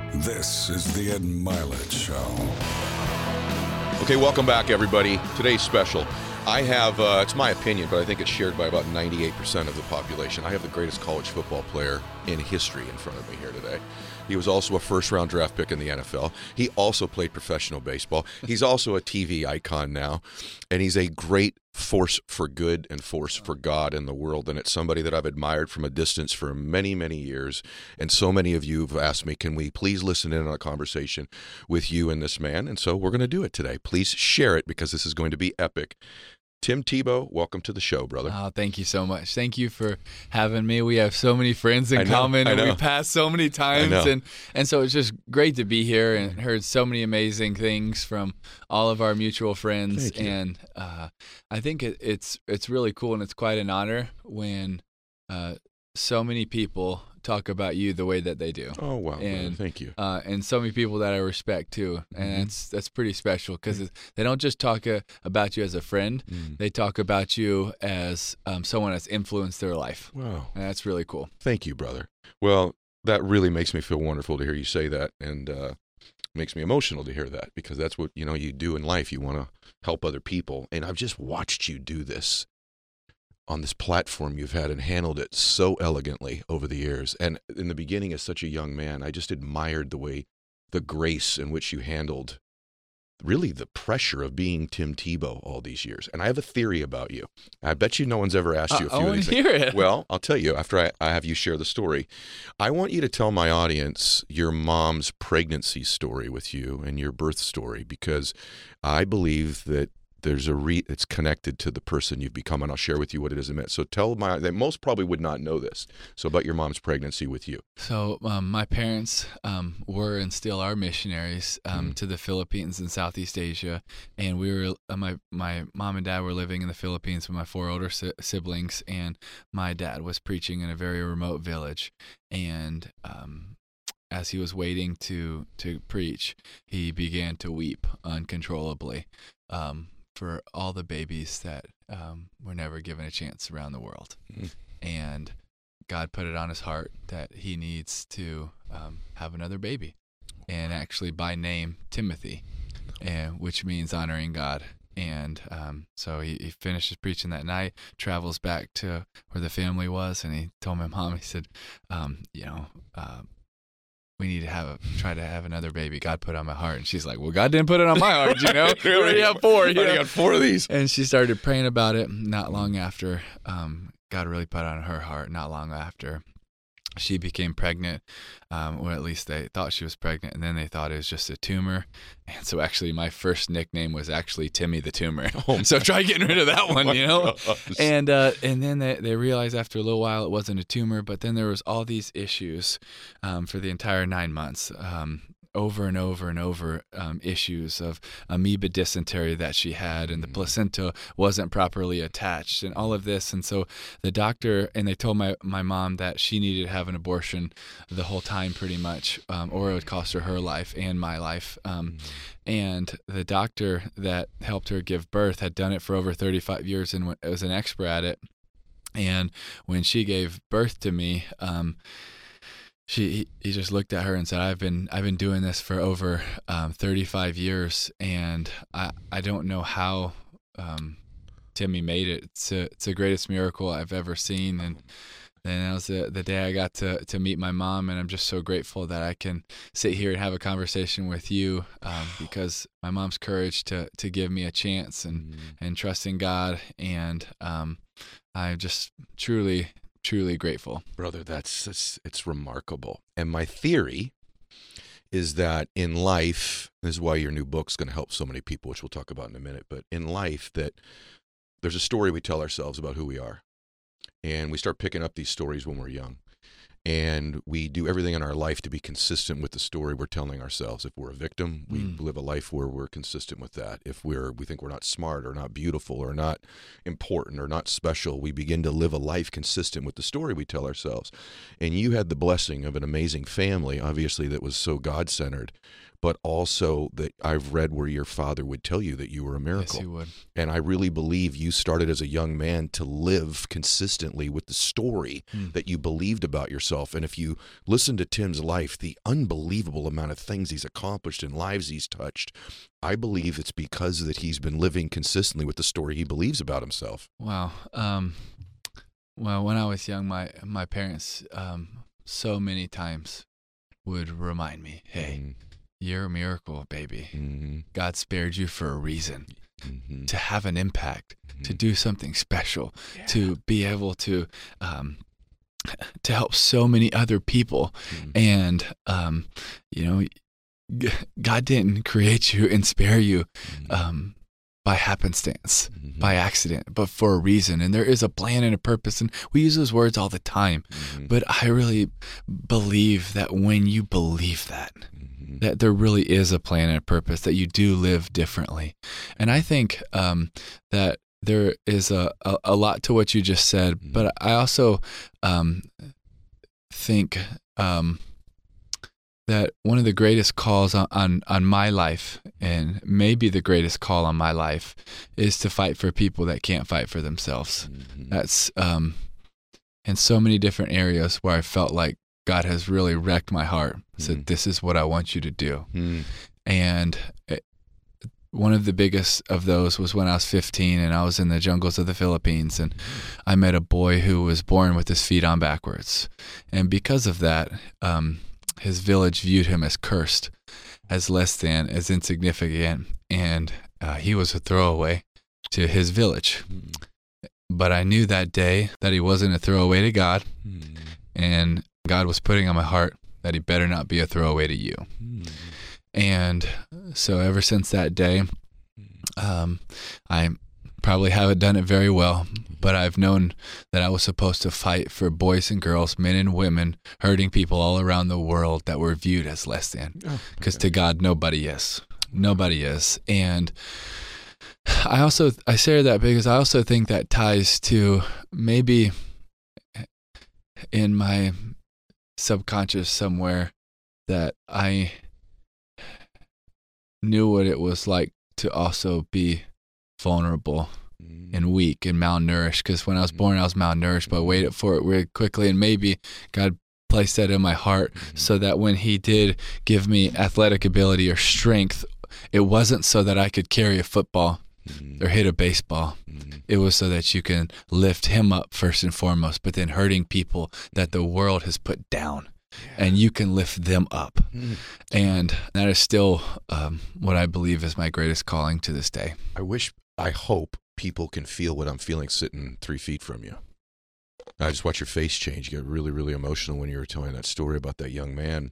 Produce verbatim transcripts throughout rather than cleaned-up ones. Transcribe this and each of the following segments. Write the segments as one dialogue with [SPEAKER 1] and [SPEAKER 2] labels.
[SPEAKER 1] This is the Ed Milet Show.
[SPEAKER 2] Okay, welcome back, everybody. Today's special. I have, uh, it's my opinion, but I think it's shared by about ninety-eight percent of the population. I have the greatest college football player in history in front of me here today. He was also a first-round draft pick in the N F L. He also played professional baseball. He's also a T V icon now, and he's a great force for good and force for God in the world, and it's somebody that I've admired from a distance for many, many years, and so many of you have asked me, can we please listen in on a conversation with you and this man, and so we're going to do it today. Please share it because this is going to be epic. Tim Tebow, welcome to the show, brother.
[SPEAKER 3] Oh, thank you so much. Thank you for having me. We have so many friends in
[SPEAKER 2] I know,
[SPEAKER 3] common,
[SPEAKER 2] I
[SPEAKER 3] and
[SPEAKER 2] know.
[SPEAKER 3] we passed so many times, and, and so it's just great to be here and heard so many amazing things from all of our mutual friends.
[SPEAKER 2] Thank you.
[SPEAKER 3] And uh, I think it, it's it's really cool, and it's quite an honor when uh, so many people talk about you the way that they do.
[SPEAKER 2] Oh, wow.
[SPEAKER 3] And,
[SPEAKER 2] brother. Thank you.
[SPEAKER 3] Uh, and so many people that I respect, too. And
[SPEAKER 2] Mm-hmm.
[SPEAKER 3] that's that's pretty special because they don't just talk uh, about you as a friend.
[SPEAKER 2] Mm.
[SPEAKER 3] They talk about you as um, someone that's influenced their life.
[SPEAKER 2] Wow.
[SPEAKER 3] And that's really cool.
[SPEAKER 2] Thank you, brother. Well, that really makes me feel wonderful to hear you say that, and uh, makes me emotional to hear that, because that's what, you know, you do in life. You want to help other people, and I've just watched you do this on this platform you've had and handled it so elegantly over the years. And in the beginning, as such a young man, I just admired the way, the grace in which you handled really the pressure of being Tim Tebow all these years. And I have a theory about you. I bet you no one's ever asked you a
[SPEAKER 3] I,
[SPEAKER 2] few
[SPEAKER 3] I
[SPEAKER 2] of
[SPEAKER 3] want
[SPEAKER 2] these
[SPEAKER 3] to
[SPEAKER 2] things.
[SPEAKER 3] hear it.
[SPEAKER 2] Well, I'll tell you after I, I have you share the story. I want you to tell my audience your mom's pregnancy story with you and your birth story, because I believe that there's a re it's connected to the person you've become, and I'll share with you what it is in a minute. So tell my, they most probably would not know this. So about your mom's pregnancy with you.
[SPEAKER 3] So um, my parents um, were and still are missionaries um,
[SPEAKER 2] Mm.
[SPEAKER 3] to the Philippines and Southeast Asia, and we were uh, my my mom and dad were living in the Philippines with my four older si- siblings, and my dad was preaching in a very remote village, and um, as he was waiting to to preach, he began to weep uncontrollably um, for all the babies that um, were never given a chance around the world,
[SPEAKER 2] Mm.
[SPEAKER 3] and God put it on his heart that he needs to um, have another baby, and actually by name Timothy, and which means honoring God. And um, so he, he finishes preaching that night, travels back to where the family was, and he told my mom, he said, um, you know, uh, we need to have a, try to have another baby. God put it on my heart. And she's like, well, God didn't put it on my heart, you know. We already have four. You
[SPEAKER 2] I
[SPEAKER 3] know?
[SPEAKER 2] got four of these.
[SPEAKER 3] And she started praying about it. Not long after, um, God really put it on her heart. Not long after, she became pregnant, um, or at least they thought she was pregnant, and then they thought it was just a tumor. And so actually my first nickname was actually Timmy the Tumor.
[SPEAKER 2] Oh
[SPEAKER 3] so try getting rid of that one, you know?
[SPEAKER 2] gosh.
[SPEAKER 3] And uh, and then they, they realized after a little while it wasn't a tumor, but then there was all these issues um, for the entire nine months. Um, over and over and over um, issues of amoeba dysentery that she had, and the placenta wasn't properly attached, and all of this. And so the doctor, and they told my, my mom that she needed to have an abortion the whole time pretty much, um, or it would cost her her life and my life. Um, and the doctor that helped her give birth had done it for over thirty-five years and was an expert at it. And when she gave birth to me, um, She he just looked at her and said, "I've been I've been doing this for over um, thirty-five years, and I I don't know how um, Timmy made it. It's a, it's the greatest miracle I've ever seen." And then that was the the day I got to to meet my mom, and I'm just so grateful that I can sit here and have a conversation with you um, because my mom's courage to to give me a chance and and trusting God, and um, I'm just truly. Truly grateful.
[SPEAKER 2] Brother, that's, that's it's remarkable. And my theory is that in life, this is why your new book's going to help so many people, which we'll talk about in a minute, but in life, that there's a story we tell ourselves about who we are. And we start picking up these stories when we're young. And we do everything in our life to be consistent with the story we're telling ourselves. If we're a victim, we
[SPEAKER 3] Mm.
[SPEAKER 2] live a life where we're consistent with that. If we're we think we're not smart or not beautiful or not important or not special, we begin to live a life consistent with the story we tell ourselves. And you had the blessing of an amazing family, obviously, that was so God-centered. but also that I've read where your father would tell you that you were a miracle.
[SPEAKER 3] Yes, he would.
[SPEAKER 2] And I really believe you started as a young man to live consistently with the story
[SPEAKER 3] Hmm.
[SPEAKER 2] that you believed about yourself. And if you listen to Tim's life, the unbelievable amount of things he's accomplished and lives he's touched, I believe it's because that he's been living consistently with the story he believes about himself.
[SPEAKER 3] Wow. Um, well, when I was young, my my parents um, so many times would remind me, "Hey, you're a miracle, baby.
[SPEAKER 2] Mm-hmm.
[SPEAKER 3] God spared you for a reason,
[SPEAKER 2] Mm-hmm.
[SPEAKER 3] to have an impact,
[SPEAKER 2] Mm-hmm.
[SPEAKER 3] to do something special,
[SPEAKER 2] Yeah.
[SPEAKER 3] to be able to um, to help so many other people."
[SPEAKER 2] Mm-hmm.
[SPEAKER 3] And um, you know, G- God didn't create you and spare you um, by happenstance,
[SPEAKER 2] Mm-hmm.
[SPEAKER 3] by accident, but for a reason. And there is a plan and a purpose. And we use those words all the time.
[SPEAKER 2] Mm-hmm.
[SPEAKER 3] But I really believe that when you believe that,
[SPEAKER 2] Mm-hmm.
[SPEAKER 3] that there really is a plan and a purpose, that you do live differently. And I think um, that there is a, a, a lot to what you just said,
[SPEAKER 2] Mhm.
[SPEAKER 3] but I also um, think um, that one of the greatest calls on, on, on my life, and maybe the greatest call on my life, is to fight for people that can't fight for themselves.
[SPEAKER 2] Mm-hmm.
[SPEAKER 3] That's um, in so many different areas where I felt like God has really wrecked my heart. Said,
[SPEAKER 2] Mhm.
[SPEAKER 3] "This is what I want you to do."
[SPEAKER 2] Mm-hmm.
[SPEAKER 3] And it, one of the biggest of those was when I was fifteen and I was in the jungles of the Philippines, and I met a boy who was born with his feet on backwards. And because of that, um, his village viewed him as cursed, as less than, as insignificant, and uh, he was a throwaway to his village. But I knew that day that he wasn't a throwaway to God, and God was putting on my heart that he better not be a throwaway to you. And so ever since that day, um, I probably haven't done it very well, but I've known that I was supposed to fight for boys and girls, men and women, hurting people all around the world that were viewed as less than.
[SPEAKER 2] Oh,
[SPEAKER 3] Because
[SPEAKER 2] okay.
[SPEAKER 3] to God, nobody is. Nobody is. And I also, I share that because I also think that ties to maybe in my subconscious somewhere that I knew what it was like to also be vulnerable
[SPEAKER 2] Mm-hmm.
[SPEAKER 3] and weak and malnourished. Because when I was born, I was malnourished, but I waited for it really quickly. And maybe God placed that in my heart so that when he did give me athletic ability or strength, it wasn't so that I could carry a football
[SPEAKER 2] Mm-hmm.
[SPEAKER 3] or hit a baseball.
[SPEAKER 2] Mm-hmm.
[SPEAKER 3] It was so that you can lift him up first and foremost, but then hurting people that the world has put down, and you can lift them up.
[SPEAKER 2] Mm-hmm.
[SPEAKER 3] And that is still um, what I believe is my greatest calling to this day.
[SPEAKER 2] I wish, I hope people can feel what I'm feeling sitting three feet from you. I just watch your face change. You got really, really emotional when you were telling that story about that young man.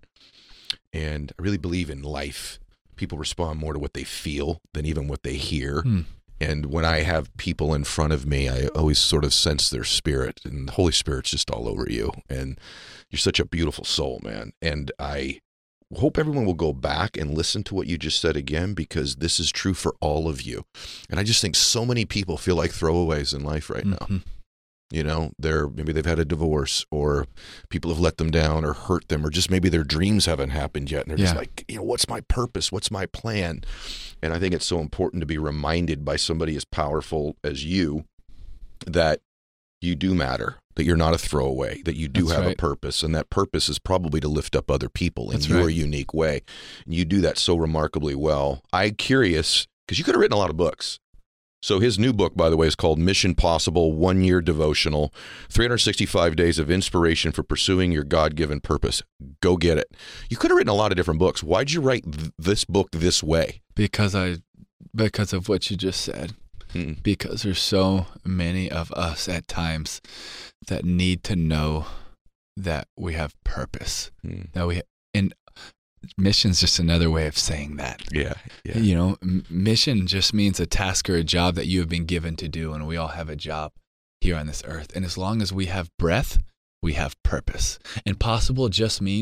[SPEAKER 2] And I really believe in life. People respond more to what they feel than even what they hear.
[SPEAKER 3] Hmm.
[SPEAKER 2] And when I have people in front of me, I always sort of sense their spirit, and the Holy Spirit's just all over you. And you're such a beautiful soul, man. And I hope everyone will go back and listen to what you just said again, because this is true for all of you. And I just think so many people feel like throwaways in life right now.
[SPEAKER 3] Mhm.
[SPEAKER 2] You know, they're maybe they've had a divorce, or people have let them down or hurt them, or just maybe their dreams haven't happened yet. And they're just
[SPEAKER 3] Yeah.
[SPEAKER 2] like, you know, what's my purpose? What's my plan? And I think it's so important to be reminded by somebody as powerful as you that you do matter, that you're not a throwaway, that you do
[SPEAKER 3] That's
[SPEAKER 2] have a
[SPEAKER 3] right.
[SPEAKER 2] purpose. And that purpose is probably to lift up other people in
[SPEAKER 3] That's
[SPEAKER 2] your
[SPEAKER 3] right.
[SPEAKER 2] unique way. And you do that so remarkably well. I'm curious, because you could have written a lot of books. So his new book, by the way, is called Mission Possible, One-Year Devotional, three hundred sixty-five Days of Inspiration for Pursuing Your God-Given Purpose. Go get it. You could have written a lot of different books. Why'd you write th- this book this way?
[SPEAKER 3] Because I, because of what you just said.
[SPEAKER 2] Hmm.
[SPEAKER 3] Because there's so many of us at times that need to know that we have purpose.
[SPEAKER 2] Hmm.
[SPEAKER 3] That we and mission's just another way of saying that.
[SPEAKER 2] Yeah. Yeah.
[SPEAKER 3] You know, m- mission just means a task or a job that you have been given to do, and we all have a job here on this earth. And as long as we have breath, we have purpose. And possible just means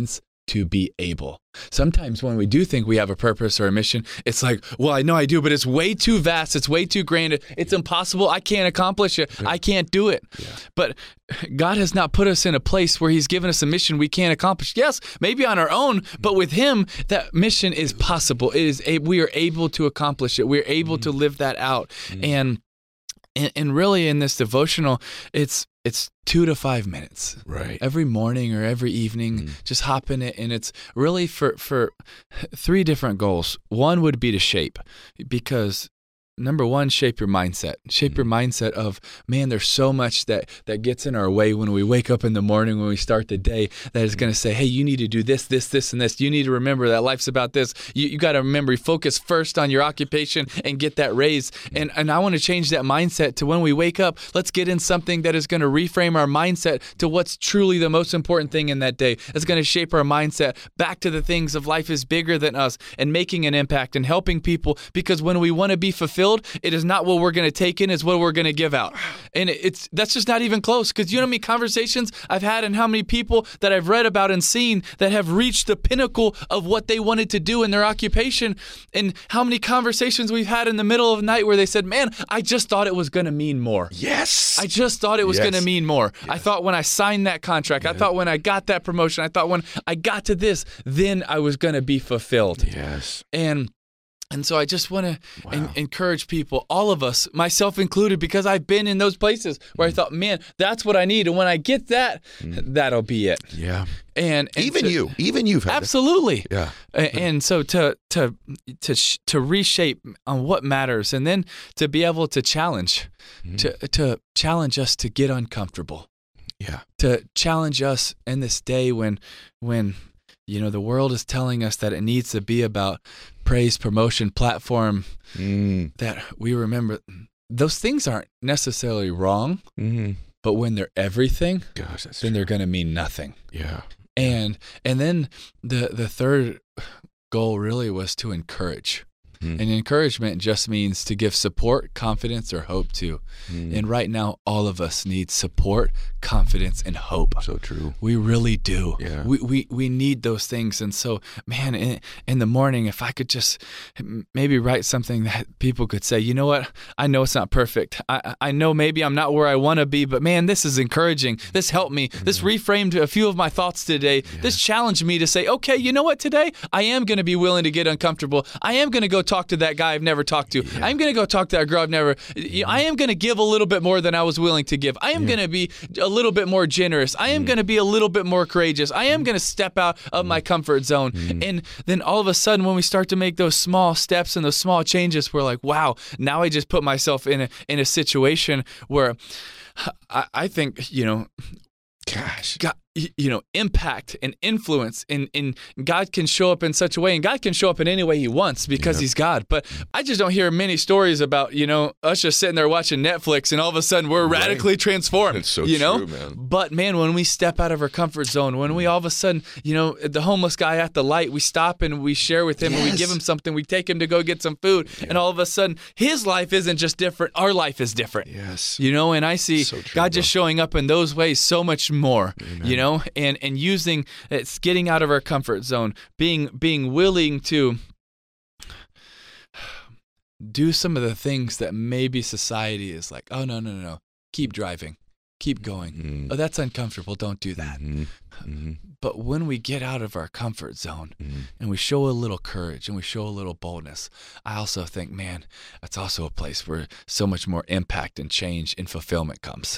[SPEAKER 3] to be able. Sometimes when we do think we have a purpose or a mission, it's like, well, I know I do, but it's way too vast. It's way too grand. It's impossible. I can't accomplish it. Yeah. I can't do it. Yeah. But God has not put us in a place where he's given us a mission we can't accomplish. Yes, maybe on our own, but with him, that mission is possible. It is a, we are able to accomplish it. We're able mm. to live that out. Mm. And, and and really in this devotional, it's It's two to five minutes.
[SPEAKER 2] Right.
[SPEAKER 3] Every morning or every evening, mm. just hop in it. And it's really for, for three different goals. One would be to shape, because number one, shape your mindset. Shape mm. your mindset of, man, there's so much that, that gets in our way when we wake up in the morning, when we start the day, that is going to say, hey, you need to do this, this, this, and this. You need to remember that life's about this. You you got to remember, focus first on your occupation and get that raise. And and I want to change that mindset to when we wake up, let's get in something that is going to reframe our mindset to what's truly the most important thing in that day. It's going to shape our mindset back to the things of life is bigger than us and making an impact and helping people, because when we want to be fulfilled, it is not what we're going to take in, it's what we're going to give out. And it's that's just not even close, because you know how many conversations I've had and how many people that I've read about and seen that have reached the pinnacle of what they wanted to do in their occupation, and how many conversations we've had in the middle of the night where they said, man, I just thought it was going to mean more.
[SPEAKER 2] Yes.
[SPEAKER 3] I just thought it was yes. going to mean more. Yes. I thought when I signed that contract, yes. I thought when I got that promotion, I thought when I got to this, then I was going to be fulfilled.
[SPEAKER 2] Yes.
[SPEAKER 3] And And so I just want to wow. en- encourage people, all of us, myself included, because I've been in those places where mm. I thought, man, that's what I need. And when I get that, mm. that'll be it.
[SPEAKER 2] Yeah.
[SPEAKER 3] And, and
[SPEAKER 2] even
[SPEAKER 3] to,
[SPEAKER 2] you, even you've had
[SPEAKER 3] absolutely.
[SPEAKER 2] It. Yeah.
[SPEAKER 3] And, and so to to to to reshape on what matters, and then to be able to challenge, mm. to to challenge us to get uncomfortable.
[SPEAKER 2] Yeah.
[SPEAKER 3] To challenge us in this day when when. You know, the world is telling us that it needs to be about praise, promotion, platform, mm. that we remember those things aren't necessarily wrong, mm-hmm. but when they're everything,
[SPEAKER 2] Gosh, that's
[SPEAKER 3] then
[SPEAKER 2] true.
[SPEAKER 3] They're going to mean nothing.
[SPEAKER 2] Yeah.
[SPEAKER 3] And and then the, the third goal really was to encourage. Mm. And encouragement just means to give support, confidence, or hope to. Mm. And right now, all of us need support, confidence, and hope.
[SPEAKER 2] So true.
[SPEAKER 3] We really do.
[SPEAKER 2] Yeah.
[SPEAKER 3] We, we we need those things. And so, man, in, in the morning, if I could just maybe write something that people could say, you know what, I know it's not perfect. I, I know maybe I'm not where I want to be, but man, this is encouraging. This helped me. Mm. This reframed a few of my thoughts today. Yeah. This challenged me to say, okay, you know what, today, I am going to be willing to get uncomfortable. I am going to go talk to that guy I've never talked to. Yeah. I'm going to go talk to that girl I've never, mm. I am going to give a little bit more than I was willing to give. I am yeah. going to be a little bit more generous. I am mm. going to be a little bit more courageous. I am mm. going to step out of mm. my comfort zone. Mm. And then all of a sudden, when we start to make those small steps and those small changes, we're like, wow, now I just put myself in a, in a situation where I, I think, you know,
[SPEAKER 2] gosh,
[SPEAKER 3] God, you know, impact and influence, and, and God can show up in such a way, and God can show up in any way he wants because yeah. he's God. But I just don't hear many stories about, you know, us just sitting there watching Netflix and all of a sudden we're right. radically transformed.
[SPEAKER 2] It's so
[SPEAKER 3] you know?
[SPEAKER 2] true, man.
[SPEAKER 3] But man, when we step out of our comfort zone, when we all of a sudden, you know, the homeless guy at the light, we stop and we share with him yes. and we give him something, we take him to go get some food, yeah. and all of a sudden his life isn't just different, our life is different.
[SPEAKER 2] Yes.
[SPEAKER 3] You know, and I see so true, God bro. just showing up in those ways so much more, Amen. you know, and, and using, it's getting out of our comfort zone, being being willing to do some of the things that maybe society is like, oh, no, no, no, no, keep driving, keep going. Mm-hmm. Oh, that's uncomfortable, don't do that. Mm-hmm. Mm-hmm. But when we get out of our comfort zone mm-hmm. and we show a little courage and we show a little boldness, I also think, man, that's also a place where so much more impact and change and fulfillment comes.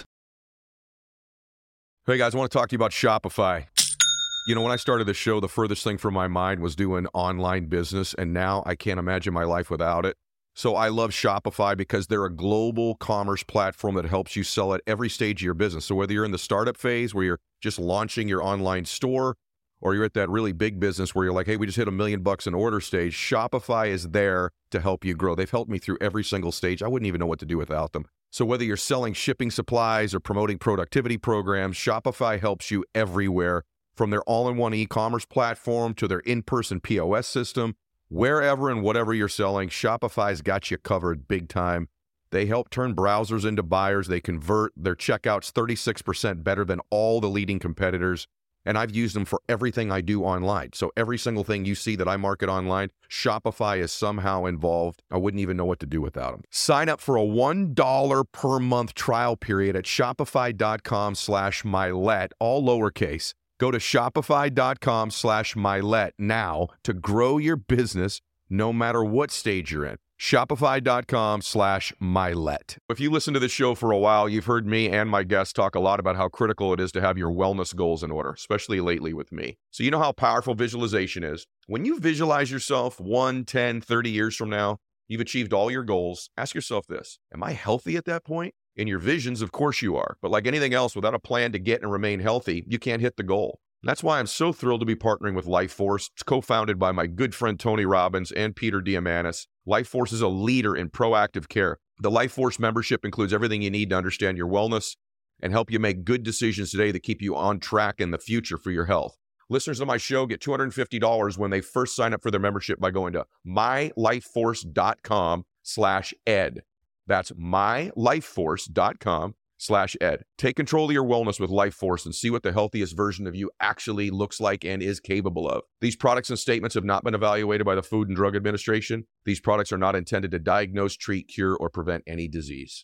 [SPEAKER 2] Hey guys, I want to talk to you about Shopify. You know, when I started the show, the furthest thing from my mind was doing online business, and now I can't imagine my life without it. So I love Shopify because they're a global commerce platform that helps you sell at every stage of your business. So whether you're in the startup phase where you're just launching your online store, or you're at that really big business where you're like, hey, we just hit a million bucks in order stage, Shopify is there to help you grow. They've helped me through every single stage. I wouldn't even know what to do without them. So whether you're selling shipping supplies or promoting productivity programs, Shopify helps you everywhere, from their all-in-one e-commerce platform to their in-person P O S system. Wherever and whatever you're selling, Shopify's got you covered big time. They help turn browsers into buyers. They convert their checkouts thirty-six percent better than all the leading competitors. and I've used them for everything I do online. So every single thing you see that I market online, Shopify is somehow involved. I wouldn't even know what to do without them. Sign up for a one dollar per month trial period at shopify.com slash Milet, all lowercase. Go to shopify.com slash Milet now to grow your business no matter what stage you're in. Shopify.com slash Milet. If you listen to this show for a while, you've heard me and my guests talk a lot about how critical it is to have your wellness goals in order, especially lately with me. So you know how powerful visualization is. When you visualize yourself one, ten, thirty years from now, you've achieved all your goals. Ask yourself this: am I healthy at that point? In your visions, of course you are. But like anything else, without a plan to get and remain healthy, you can't hit the goal. And that's why I'm so thrilled to be partnering with Life Force. It's co-founded by my good friend Tony Robbins and Peter Diamandis. Life Force is a leader in proactive care. The Life Force membership includes everything you need to understand your wellness and help you make good decisions today that keep you on track in the future for your health. Listeners of my show get two hundred fifty dollars when they first sign up for their membership by going to mylifeforce.com slash ed. That's mylifeforce.com slash ed. Take control of your wellness with Life Force and see what the healthiest version of you actually looks like and is capable of. These products and statements have not been evaluated by the Food and Drug Administration. These products are not intended to diagnose, treat, cure, or prevent any disease.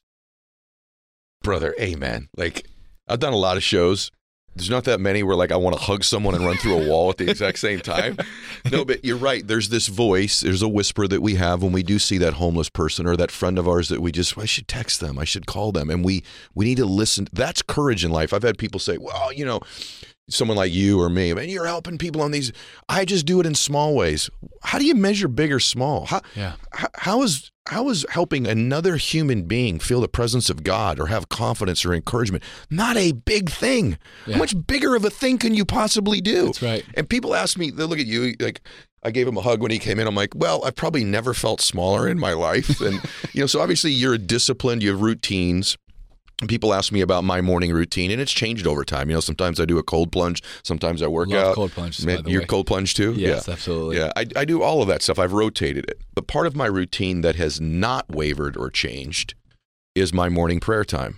[SPEAKER 2] Brother, amen. Like, I've done a lot of shows. There's not that many where, like, I want to hug someone and run through a wall at the exact same time. No, but you're right. There's this voice, there's a whisper that we have when we do see that homeless person or that friend of ours that we just, I should text them, I should call them. And we we need to listen. That's courage in life. I've had people say, well, you know, someone like you or me, man, you're helping people on these. I just do it in small ways. How do you measure big or small? How,
[SPEAKER 3] yeah.
[SPEAKER 2] how, how is how is helping another human being feel the presence of God or have confidence or encouragement not a big thing?
[SPEAKER 3] Yeah.
[SPEAKER 2] How much bigger of a thing can you possibly do?
[SPEAKER 3] That's right.
[SPEAKER 2] And people ask me, they look at you like, I gave him a hug when he came in. I'm like, well, I've probably never felt smaller in my life. And, you know, so obviously you're disciplined, you have routines. People ask me about my morning routine, and it's changed over time. You know, sometimes I do a cold plunge, sometimes I work
[SPEAKER 3] Love
[SPEAKER 2] out.
[SPEAKER 3] cold plunges,
[SPEAKER 2] Man,
[SPEAKER 3] by the
[SPEAKER 2] you're
[SPEAKER 3] way.
[SPEAKER 2] cold plunge too?
[SPEAKER 3] Yes,
[SPEAKER 2] yeah.
[SPEAKER 3] absolutely.
[SPEAKER 2] Yeah, I, I do all of that stuff. I've rotated it. But part of my routine that has not wavered or changed is my morning prayer time.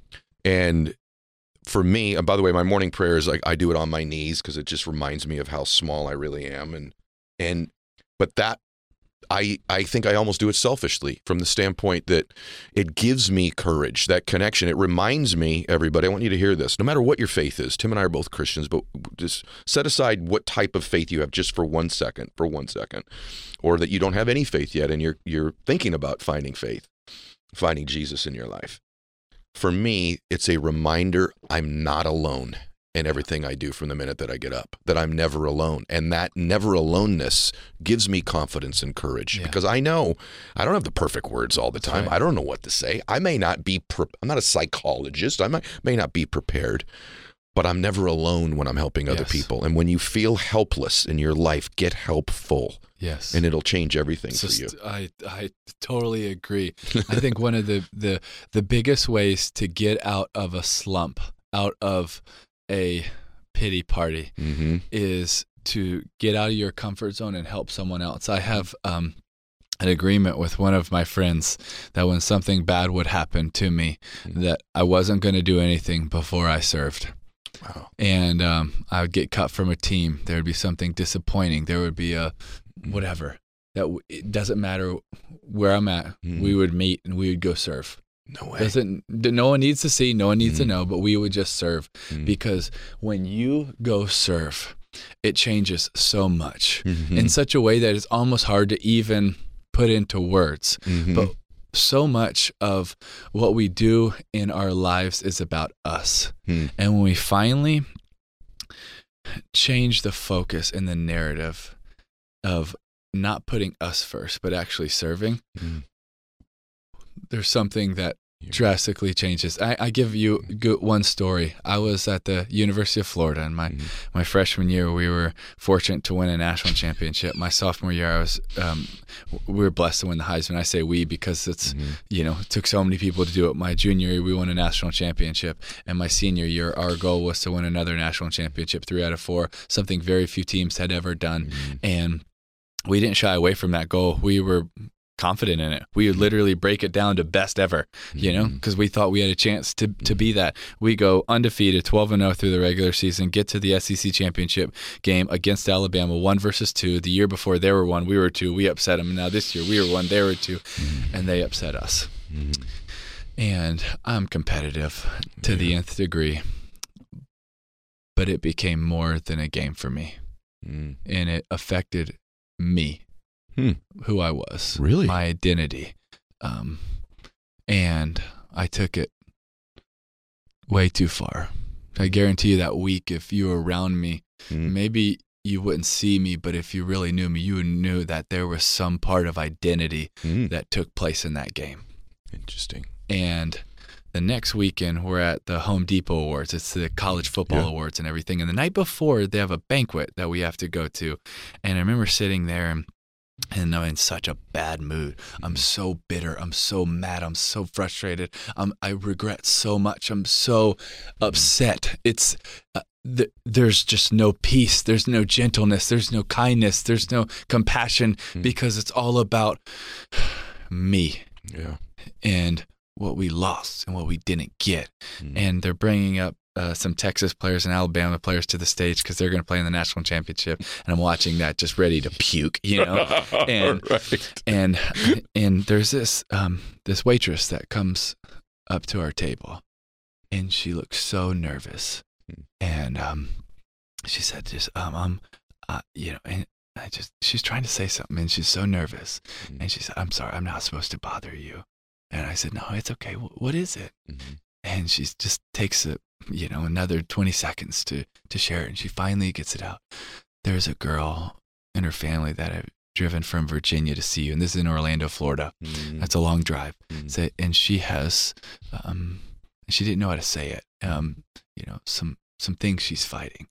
[SPEAKER 2] And for me, and by the way, my morning prayer is like I do it on my knees because it just reminds me of how small I really am. And and but that I, I think I almost do it selfishly from the standpoint that it gives me courage, that connection. It reminds me, everybody, I want you to hear this, no matter what your faith is. Tim and I are both Christians, but just set aside what type of faith you have just for one second, for one second, or that you don't have any faith yet and you're you're thinking about finding faith, finding Jesus in your life. For me, it's a reminder I'm not alone in everything I do from the minute that I get up, that I'm never alone. And that never aloneness gives me confidence and courage yeah. because I know I don't have the perfect words all the time. Right. I don't know what to say. I may not be, pre- I'm not a psychologist. I might, may not be prepared, but I'm never alone when I'm helping other
[SPEAKER 3] yes.
[SPEAKER 2] people. And when you feel helpless in your life, get helpful.
[SPEAKER 3] Yes.
[SPEAKER 2] And it'll change everything
[SPEAKER 3] so
[SPEAKER 2] for you.
[SPEAKER 3] I, I totally agree. I think one of the, the, the biggest ways to get out of a slump, out of a pity party
[SPEAKER 2] mm-hmm.
[SPEAKER 3] is to get out of your comfort zone and help someone else. I have um, an agreement with one of my friends that when something bad would happen to me, mm-hmm. that I wasn't going to do anything before I served.
[SPEAKER 2] Wow.
[SPEAKER 3] And um, I would get cut from a team. There would be something disappointing. There would be a whatever. That w- it doesn't matter where I'm at. Mm-hmm. We would meet and we would go serve.
[SPEAKER 2] No way.
[SPEAKER 3] Doesn't no one needs to see, no one needs
[SPEAKER 2] mm-hmm.
[SPEAKER 3] to know, but we would just serve
[SPEAKER 2] mm-hmm.
[SPEAKER 3] because when you go serve, it changes so much
[SPEAKER 2] mm-hmm.
[SPEAKER 3] in such a way that it's almost hard to even put into words.
[SPEAKER 2] Mm-hmm.
[SPEAKER 3] But so much of what we do in our lives is about us.
[SPEAKER 2] Mm-hmm.
[SPEAKER 3] And when we finally change the focus and the narrative of not putting us first, but actually serving,
[SPEAKER 2] mm-hmm.
[SPEAKER 3] there's something that drastically changes. I, I give you one story. I was at the University of Florida in my, mm-hmm. my freshman year. We were fortunate to win a national championship. My sophomore year, I was um, we were blessed to win the Heisman. I say we because it's mm-hmm. you know it took so many people to do it. My junior year, we won a national championship, and my senior year, our goal was to win another national championship, three out of four, something very few teams had ever done, mm-hmm. and we didn't shy away from that goal. We were confident in it. We would literally break it down to best ever, you know, because we thought we had a chance to to be that. We go undefeated, twelve and oh through the regular season, get to the S E C championship game against Alabama, one versus two. The year before they were one, we were two. We upset them. Now this year we were one, they were two, and they upset us. And I'm competitive to yeah. the nth degree, but it became more than a game for me, mm. and it affected me, hmm. who I was,
[SPEAKER 2] really,
[SPEAKER 3] my identity, um, and I took it way too far. I guarantee you that week, if you were around me, mm. maybe you wouldn't see me, but if you really knew me, you knew that there was some part of identity mm. that took place in that game.
[SPEAKER 2] Interesting.
[SPEAKER 3] And the next weekend, we're at the Home Depot Awards. It's the college football yeah. awards and everything. And the night before, they have a banquet that we have to go to. And I remember sitting there and, and I'm in such a bad mood. I'm so bitter. I'm so mad. I'm so frustrated. Um, I regret so much. I'm so upset. It's uh, th- there's just no peace. There's no gentleness. There's no kindness. There's no compassion mm. because it's all about me.
[SPEAKER 2] Yeah.
[SPEAKER 3] And what we lost and what we didn't get. Mm. And they're bringing up uh, some Texas players and Alabama players to the stage because they're going to play in the national championship. And I'm watching that just ready to puke, you know? And
[SPEAKER 2] right.
[SPEAKER 3] and and there's this um, this waitress that comes up to our table, and she looks so nervous. Mm. And um, she said, just, um, um uh, you know, and I just, she's trying to say something, and she's so nervous. Mm. And she said, I'm sorry, I'm not supposed to bother you. And I said, no, it's okay. What is it? Mm-hmm. And she just takes a, you know, another twenty seconds to, to share it. And she finally gets it out. There's a girl and her family that have driven from Virginia to see you. And this is in Orlando, Florida. Mm-hmm. That's a long drive. Mm-hmm. So, and she has, um, she didn't know how to say it. Um, you know, some, some things she's fighting.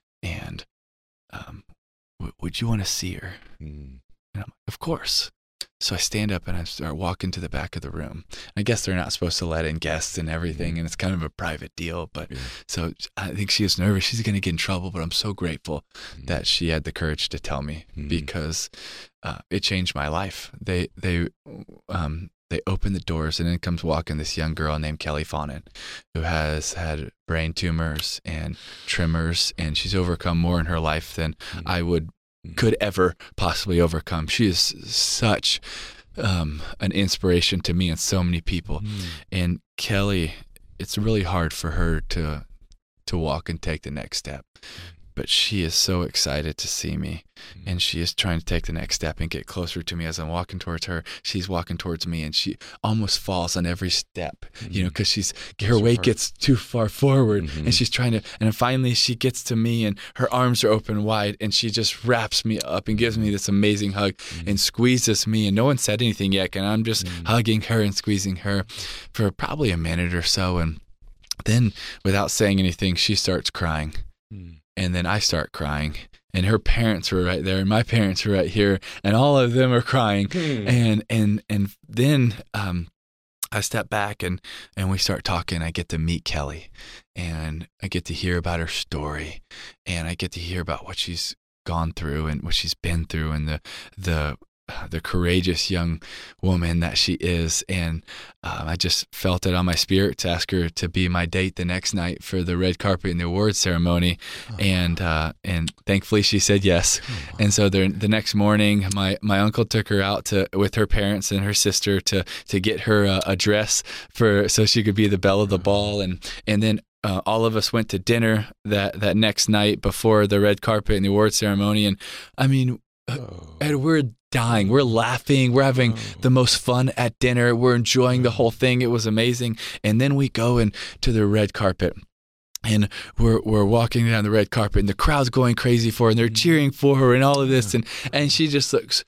[SPEAKER 3] And um, w- would you want to see her? Mm-hmm. And I'm like, of course. So I stand up and I start walking to the back of the room. I guess they're not supposed to let in guests and everything, and it's kind of a private deal. But yeah. So I think she was nervous. She's going to get in trouble, but I'm so grateful mm-hmm. that she had the courage to tell me mm-hmm. because uh, it changed my life. They they um, they open the doors, and in comes walking this young girl named Kelly Fawnin, who has had brain tumors and tremors, and she's overcome more in her life than mm-hmm. I would could ever possibly overcome. She is such um, an inspiration to me and so many people. Mm. And Kelly, it's really hard for her to to walk and take the next step. But she is so excited to see me, and she is trying to take the next step and get closer to me as I'm walking towards her. She's walking towards me, and she almost falls on every step, mm-hmm. you know, because she's her weight hard. gets too far forward, mm-hmm. and she's trying to. And then finally, she gets to me, and her arms are open wide, and she just wraps me up and gives me this amazing hug mm-hmm. and squeezes me. And no one said anything yet, and I'm just mm-hmm. hugging her and squeezing her for probably a minute or so, and then without saying anything, she starts crying. Mm. And then I start crying, and her parents were right there, and my parents were right here, and all of them are crying. Hmm. And and and then um, I step back, and, and we start talking. I get to meet Kelly, and I get to hear about her story, and I get to hear about what she's gone through and what she's been through, and the the the courageous young woman that she is. And um, I just felt it on my spirit to ask her to be my date the next night for the red carpet and the awards ceremony. Oh. And uh, and thankfully she said yes. Oh. And so the, the next morning, my, my uncle took her out to with her parents and her sister to to get her uh, a dress for so she could be the belle of the ball. And and then Uh, all of us went to dinner that, that next night before the red carpet and the awards ceremony. And I mean, oh. Ed, we're dying. We're laughing. We're having oh. the most fun at dinner. We're enjoying the whole thing. It was amazing. And then we go into the red carpet. And we're we're walking down the red carpet, and the crowd's going crazy for her, and they're cheering for her and all of this. And, and she just looks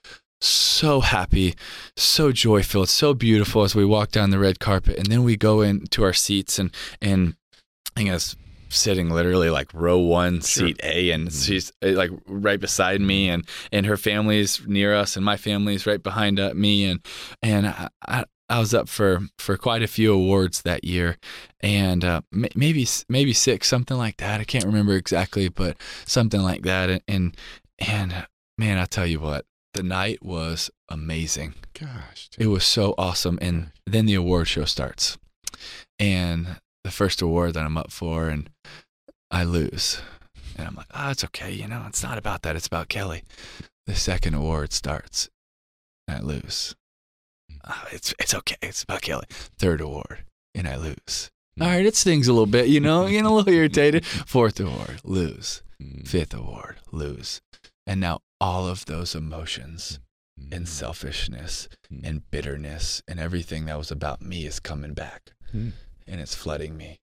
[SPEAKER 3] so happy, so joy-filled, so beautiful as we walk down the red carpet. And then we go into our seats, and, and I guess sitting literally like row one, sure. seat A, and mm-hmm. she's like right beside me, and, and her family's near us, and my family's right behind uh, me, and and I, I I was up for, for quite a few awards that year, and uh, maybe maybe six, something like that. I can't remember exactly, but something like that, and and, and man, I'll tell you what, the night was amazing.
[SPEAKER 2] Gosh.
[SPEAKER 3] It was so awesome. And then the award show starts. And the first award that I'm up for, and I lose. And I'm like, oh, it's okay. You know, it's not about that. It's about Kelly. The second award starts, and I lose. Oh, it's it's okay. It's about Kelly. Third award, and I lose. All right, it stings a little bit, you know, getting a little irritated. Fourth award, lose. Fifth award, lose. And now all of those emotions and selfishness and bitterness and everything that was about me is coming back, and it's flooding me.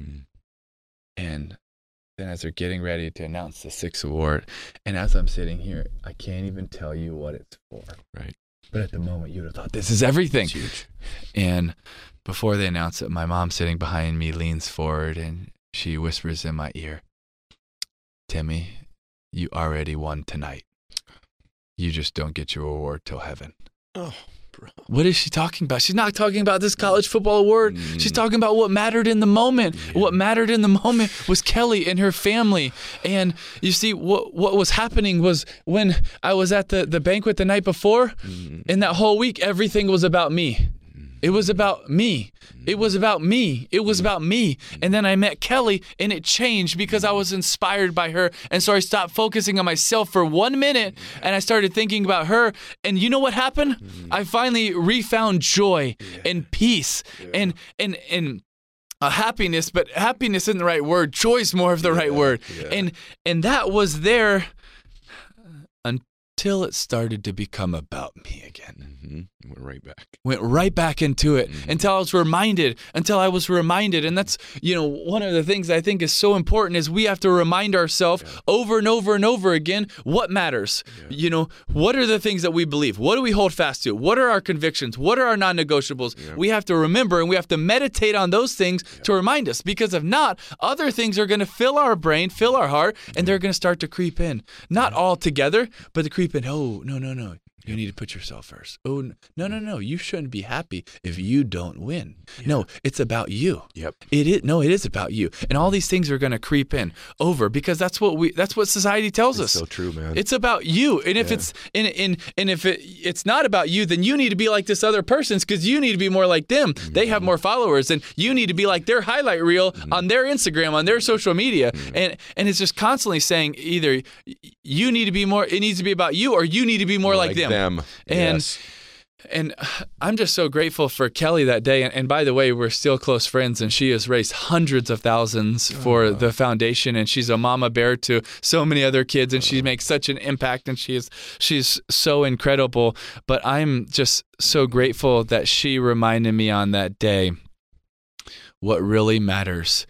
[SPEAKER 3] And then as they're getting ready to announce the sixth award, and as I'm sitting here, I can't even tell you what it's for.
[SPEAKER 2] Right.
[SPEAKER 3] But at the moment, you would have thought, this is everything.
[SPEAKER 2] It's huge.
[SPEAKER 3] And before they announce it, my mom sitting behind me leans forward and she whispers in my ear, Timmy, you already won tonight. You just don't get your award till heaven.
[SPEAKER 2] Oh, bro.
[SPEAKER 3] What is she talking about? She's not talking about this college football award. Mm. She's talking about what mattered in the moment. Yeah. What mattered in the moment was Kelly and her family. And you see, what what was happening was when I was at the, the banquet the night before, mm. and that whole week, everything was about me. It was about me. It was about me. It was about me. And then I met Kelly, and it changed because I was inspired by her. And so I stopped focusing on myself for one minute, and I started thinking about her. And you know what happened? I finally refound joy and peace and and and uh, happiness. But happiness isn't the right word. Joy is more of the right word. And and that was there until it started to become about me again.
[SPEAKER 2] Mm-hmm. Went right back.
[SPEAKER 3] Went right back into it
[SPEAKER 2] mm-hmm.
[SPEAKER 3] until I was reminded, until I was reminded. And that's, you know, one of the things I think is so important is we have to remind ourselves yeah. over and over and over again what matters. Yeah. You know, what are the things that we believe? What do we hold fast to? What are our convictions? What are our non-negotiables? Yeah. We have to remember, and we have to meditate on those things yeah. to remind us, because if not, other things are going to fill our brain, fill our heart, and they're going to start to creep in. Not all together, but to creep in. Oh, no, no, no. You need to put yourself first. Oh, no, no, no. You shouldn't be happy if you don't win. Yeah. No, it's about you.
[SPEAKER 2] Yep.
[SPEAKER 3] It is. No, it is about you. And all these things are going to creep in over because that's what we. That's what society tells
[SPEAKER 2] it's
[SPEAKER 3] us.
[SPEAKER 2] So true, man.
[SPEAKER 3] It's about you. And if yeah. it's and, and and if it, it's not about you, then you need to be like this other person's, because you need to be more like them. Mm-hmm. They have more followers, and you need to be like their highlight reel mm-hmm. on their Instagram, on their social media. Mm-hmm. And and it's just constantly saying either you need to be more. It needs to be about you, or you need to be more like, like them.
[SPEAKER 2] them.
[SPEAKER 3] And
[SPEAKER 2] yes.
[SPEAKER 3] and I'm just so grateful for Kelly that day. And, and by the way, we're still close friends, and she has raised hundreds of thousands for oh. the foundation, and she's a mama bear to so many other kids, and oh. she makes such an impact, and she is she's so incredible. But I'm just so grateful that she reminded me on that day what really matters.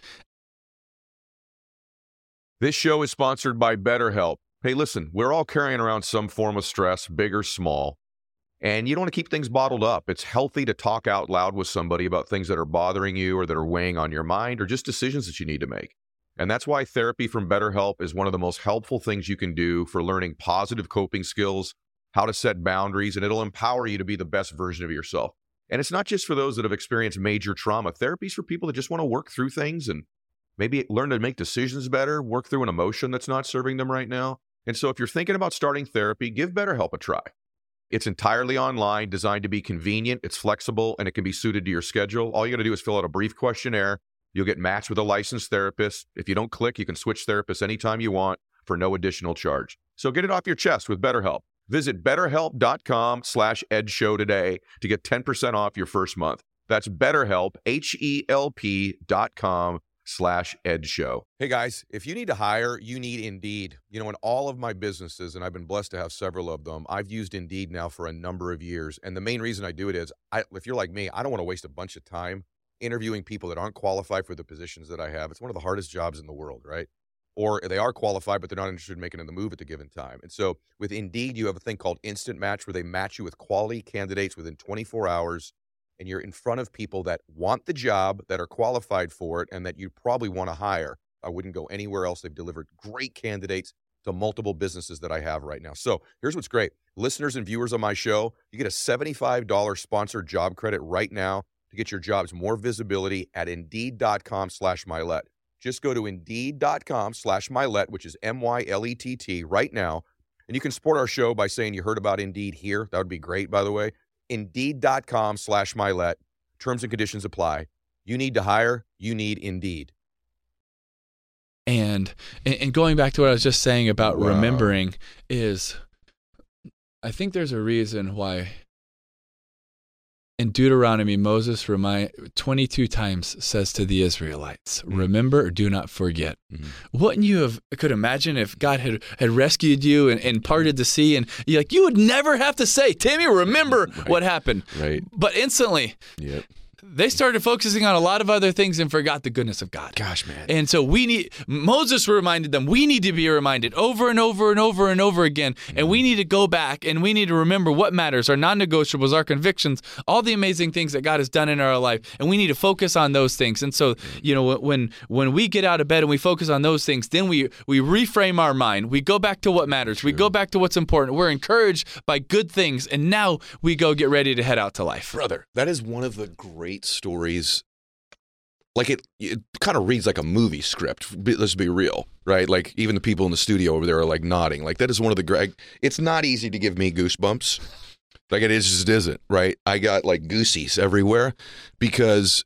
[SPEAKER 2] This show is sponsored by BetterHelp. Hey, listen, we're all carrying around some form of stress, big or small, and you don't want to keep things bottled up. It's healthy to talk out loud with somebody about things that are bothering you or that are weighing on your mind or just decisions that you need to make. And that's why therapy from BetterHelp is one of the most helpful things you can do for learning positive coping skills, how to set boundaries, and it'll empower you to be the best version of yourself. And it's not just for those that have experienced major trauma. Therapy's for people that just want to work through things and maybe learn to make decisions better, work through an emotion that's not serving them right now. And so if you're thinking about starting therapy, give BetterHelp a try. It's entirely online, designed to be convenient, it's flexible, and it can be suited to your schedule. All you got to do is fill out a brief questionnaire. You'll get matched with a licensed therapist. If you don't click, you can switch therapists anytime you want for no additional charge. So get it off your chest with BetterHelp. Visit betterhelp.com slash edshow today to get ten percent off your first month. That's BetterHelp, H-E-L-P dot com slash ed show. Hey guys, if you need to hire, you need Indeed. You know, in all of my businesses, and I've been blessed to have several of them, I've used Indeed now for a number of years. And the main reason I do it is, I, if you're like me, I don't want to waste a bunch of time interviewing people that aren't qualified for the positions that I have. It's one of the hardest jobs in the world, right? Or they are qualified, but they're not interested in making the move at the given time. And so with Indeed, you have a thing called Instant Match, where they match you with quality candidates within twenty-four hours. And you're in front of people that want the job, that are qualified for it, and that you probably want to hire. I wouldn't go anywhere else. They've delivered great candidates to multiple businesses that I have right now. So here's what's great. Listeners and viewers on my show, you get a seventy-five dollars sponsored job credit right now to get your jobs more visibility at Indeed.com slash Mylett. Just go to Indeed.com slash Mylett, which is M Y L E T T, right now. And you can support our show by saying you heard about Indeed here. That would be great, by the way. Indeed.com slash Milet. Terms and conditions apply. You need to hire. You need Indeed.
[SPEAKER 3] And and going back to what I was just saying about
[SPEAKER 2] Wow.
[SPEAKER 3] remembering is, I think there's a reason why in Deuteronomy, Moses remind twenty-two times says to the Israelites,
[SPEAKER 2] Mm.
[SPEAKER 3] remember or do not forget.
[SPEAKER 2] Mhm.
[SPEAKER 3] Wouldn't you have could imagine if God had, had rescued you and, and parted the sea and you like you would never have to say, Timmy, remember
[SPEAKER 2] Right.
[SPEAKER 3] what happened.
[SPEAKER 2] Right.
[SPEAKER 3] But instantly
[SPEAKER 2] Yep.
[SPEAKER 3] they started focusing on a lot of other things and forgot the goodness of God.
[SPEAKER 2] Gosh, man.
[SPEAKER 3] And so we need, Moses reminded them, we need to be reminded over and over and over and over again. And we need to go back and we need to remember what matters, our non-negotiables, our convictions, all the amazing things that God has done in our life. And we need to focus on those things. And so, you know, when when we get out of bed and we focus on those things, then we, we reframe our mind. We go back to what matters. We go back to what's important. We're encouraged by good things. And now we go get ready to head out to life.
[SPEAKER 2] Brother, that is one of the great stories. Like it, it kind of reads like a movie script. Be- Let's be real, right? Like even the people in the studio over there are like nodding. Like that is one of the great. It's not easy to give me goosebumps. Like it is, just isn't, right? I got like goosies everywhere because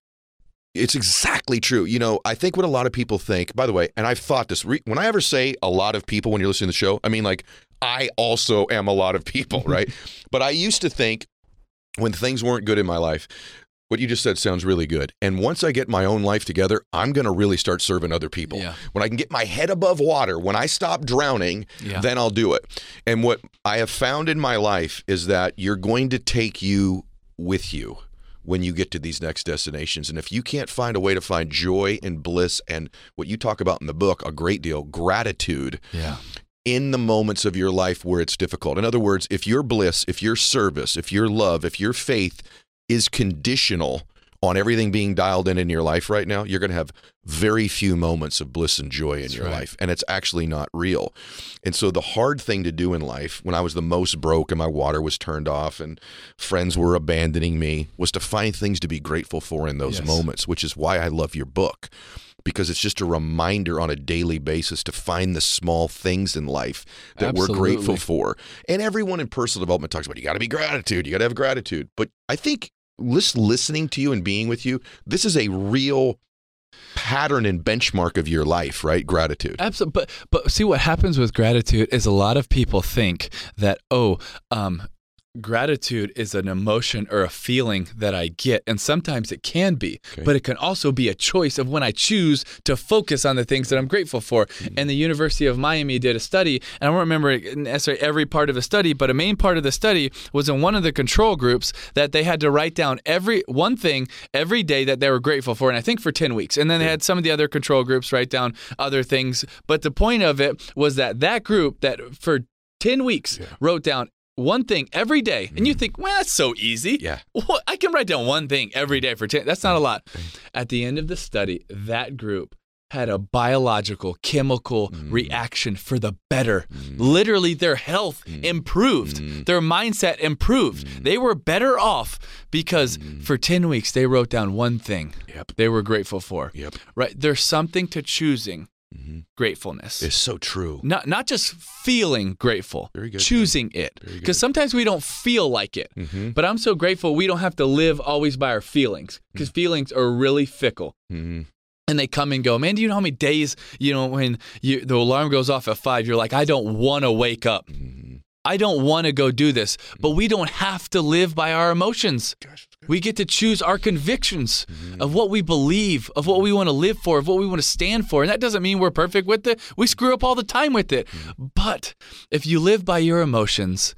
[SPEAKER 2] it's exactly true. You know, I think what a lot of people think. By the way, and I've thought this. Re- when I ever say a lot of people when you're listening to the show, I mean like I also am a lot of people, right? But I used to think when things weren't good in my life. What you just said sounds really good. And once I get my own life together, I'm going to really start serving other people.
[SPEAKER 3] Yeah.
[SPEAKER 2] When I can get my head above water, when I stop drowning,
[SPEAKER 3] Yeah.
[SPEAKER 2] then I'll do it. And what I have found in my life is that you're going to take you with you when you get to these next destinations. And if you can't find a way to find joy and bliss and what you talk about in the book, a great deal, gratitude,
[SPEAKER 3] Yeah.
[SPEAKER 2] in the moments of your life where it's difficult. In other words, if your bliss, if your service, if your love, if your faith is conditional on everything being dialed in in your life right now, you're going to have very few moments of bliss and joy in
[SPEAKER 3] That's
[SPEAKER 2] your
[SPEAKER 3] right.
[SPEAKER 2] life. And it's actually not real. And so the hard thing to do in life, when I was the most broke and my water was turned off and friends were abandoning me, was to find things to be grateful for in those
[SPEAKER 3] Yes.
[SPEAKER 2] moments, which is why I love your book. Because it's just a reminder on a daily basis to find the small things in life that we're
[SPEAKER 3] Absolutely.
[SPEAKER 2] grateful for. And everyone in personal development talks about you got to be gratitude, you got to have gratitude. But I think just listening to you and being with you, this is a real pattern and benchmark of your life, right? Gratitude.
[SPEAKER 3] Absolutely. But but see, what happens with gratitude is a lot of people think that, oh, um, gratitude is an emotion or a feeling that I get. And sometimes it can be,
[SPEAKER 2] Okay.
[SPEAKER 3] but it can also be a choice of when I choose to focus on the things that I'm grateful for.
[SPEAKER 2] Mm-hmm.
[SPEAKER 3] And the University of Miami did a study, and I don't remember necessarily every part of the study, but a main part of the study was in one of the control groups that they had to write down every one thing every day that they were grateful for. And I think for ten weeks. And then they had some of the other control groups write down other things. But the point of it was that that group that for ten weeks
[SPEAKER 2] Yeah.
[SPEAKER 3] wrote down one thing every day. And you think, well, that's so easy.
[SPEAKER 2] Yeah.
[SPEAKER 3] What? I can write down one thing every day for ten. That's not a lot. At the end of the study, that group had a biological, chemical
[SPEAKER 2] Mm.
[SPEAKER 3] reaction for the better. Literally, their health improved.
[SPEAKER 2] Mm.
[SPEAKER 3] Their mindset improved. They were better off because for ten weeks, they wrote down one thing
[SPEAKER 2] Yep.
[SPEAKER 3] they were grateful for.
[SPEAKER 2] Yep.
[SPEAKER 3] Right? There's something to choosing
[SPEAKER 2] Mhm.
[SPEAKER 3] gratefulness.
[SPEAKER 2] It's so true.
[SPEAKER 3] Not not just feeling grateful,
[SPEAKER 2] Very good.
[SPEAKER 3] choosing it.
[SPEAKER 2] Very good.
[SPEAKER 3] Because sometimes we don't feel like it.
[SPEAKER 2] Mhm.
[SPEAKER 3] But I'm so grateful we don't have to live always by our feelings, because feelings are really fickle.
[SPEAKER 2] Mhm.
[SPEAKER 3] And they come and go. Man, do you know how many days, you know, when you, the alarm goes off at five, you're like, I don't want to wake up.
[SPEAKER 2] Mhm.
[SPEAKER 3] I don't want to go do this. But we don't have to live by our emotions.
[SPEAKER 2] Gosh, it's good.
[SPEAKER 3] We get to choose our convictions of what we believe, of what we want to live for, of what we want to stand for. And that doesn't mean we're perfect with it. We screw up all the time with it. But if you live by your emotions,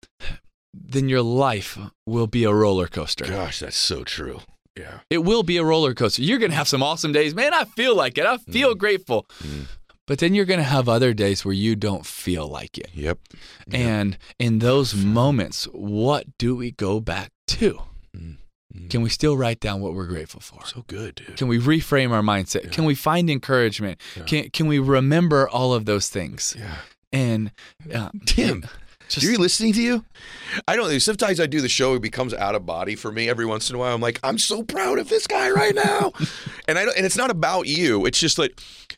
[SPEAKER 3] then your life will be a roller coaster.
[SPEAKER 2] Gosh, that's so true. Yeah.
[SPEAKER 3] It will be a roller coaster. You're going to have some awesome days. Man, I feel like it. I feel grateful.
[SPEAKER 2] Mm.
[SPEAKER 3] But then you're going to have other days where you don't feel like it.
[SPEAKER 2] Yep.
[SPEAKER 3] And in those moments, what do we go back to?
[SPEAKER 2] Mm. Mm.
[SPEAKER 3] Can we still write down what we're grateful for?
[SPEAKER 2] So good, dude.
[SPEAKER 3] Can we reframe our mindset?
[SPEAKER 2] Yeah.
[SPEAKER 3] Can we find encouragement?
[SPEAKER 2] Yeah.
[SPEAKER 3] Can can we remember all of those things?
[SPEAKER 2] Yeah.
[SPEAKER 3] And uh,
[SPEAKER 2] Tim,
[SPEAKER 3] just,
[SPEAKER 2] Are you listening to you? I don't know. Sometimes I do the show, it becomes out of body for me every once in a while. I'm like, I'm so proud of this guy right now. and I don't, and it's not about you. It's just like,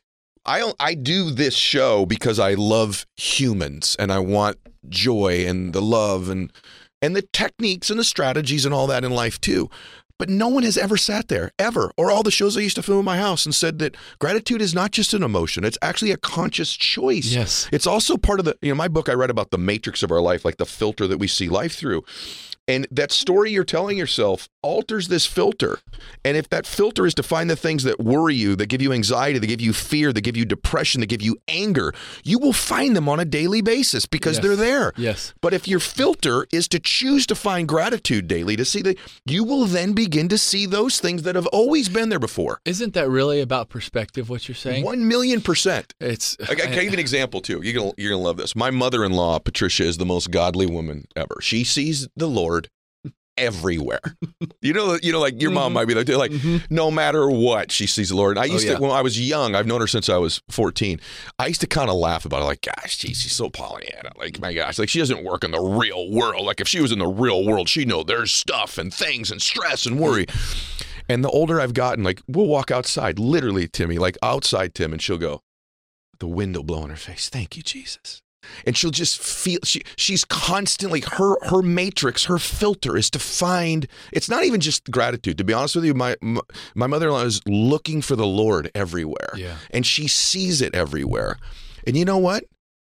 [SPEAKER 2] I I do this show because I love humans and I want joy and the love and and the techniques and the strategies and all that in life too. But no one has ever sat there, ever, or all the shows I used to film in my house and said that gratitude is not just an emotion. It's actually a conscious choice.
[SPEAKER 3] Yes.
[SPEAKER 2] It's also part of the, you know, my book, I read about the matrix of our life, like the filter that we see life through. And that story you're telling yourself alters this filter. And if that filter is to find the things that worry you, that give you anxiety, that give you fear, that give you depression, that give you anger, you will find them on a daily basis because
[SPEAKER 3] Yes.
[SPEAKER 2] they're there.
[SPEAKER 3] Yes.
[SPEAKER 2] But if your filter is to choose to find gratitude daily, to see that, you will then begin to see those things that have always been there before.
[SPEAKER 3] Isn't that really about perspective, what you're saying?
[SPEAKER 2] One million percent.
[SPEAKER 3] It's.
[SPEAKER 2] I, I can give you an example too. You're gonna you're gonna love this. My mother-in-law, Patricia, is the most godly woman ever. She sees the Lord everywhere. You know, you know, like your mom might be like, like
[SPEAKER 3] Mm-hmm.
[SPEAKER 2] no matter what, she sees the Lord. And I used
[SPEAKER 3] yeah.
[SPEAKER 2] to, when I was young, I've known her since I was fourteen. I used to kind of laugh about it, like, gosh, geez, she's so Pollyanna. Like, my gosh, like she doesn't work in the real world. Like if she was in the real world, she'd know there's stuff and things and stress and worry. And the older I've gotten, like we'll walk outside, literally, Timmy, like outside, Tim, and she'll go, the wind will blow in her face. Thank you, Jesus. And she'll just feel, she she's constantly, her her matrix, her filter is to find, it's not even just gratitude. To be honest with you, my my mother-in-law is looking for the Lord everywhere.
[SPEAKER 3] Yeah.
[SPEAKER 2] And she sees it everywhere. And you know what?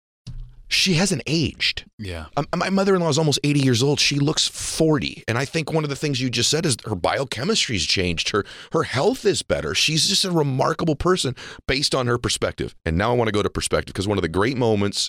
[SPEAKER 2] She hasn't aged.
[SPEAKER 3] Yeah.
[SPEAKER 2] Um, my mother-in-law is almost eighty years old. She looks forty. And I think one of the things you just said is her biochemistry's changed. Her her health is better. She's just a remarkable person based on her perspective. And now I want to go to perspective because one of the great moments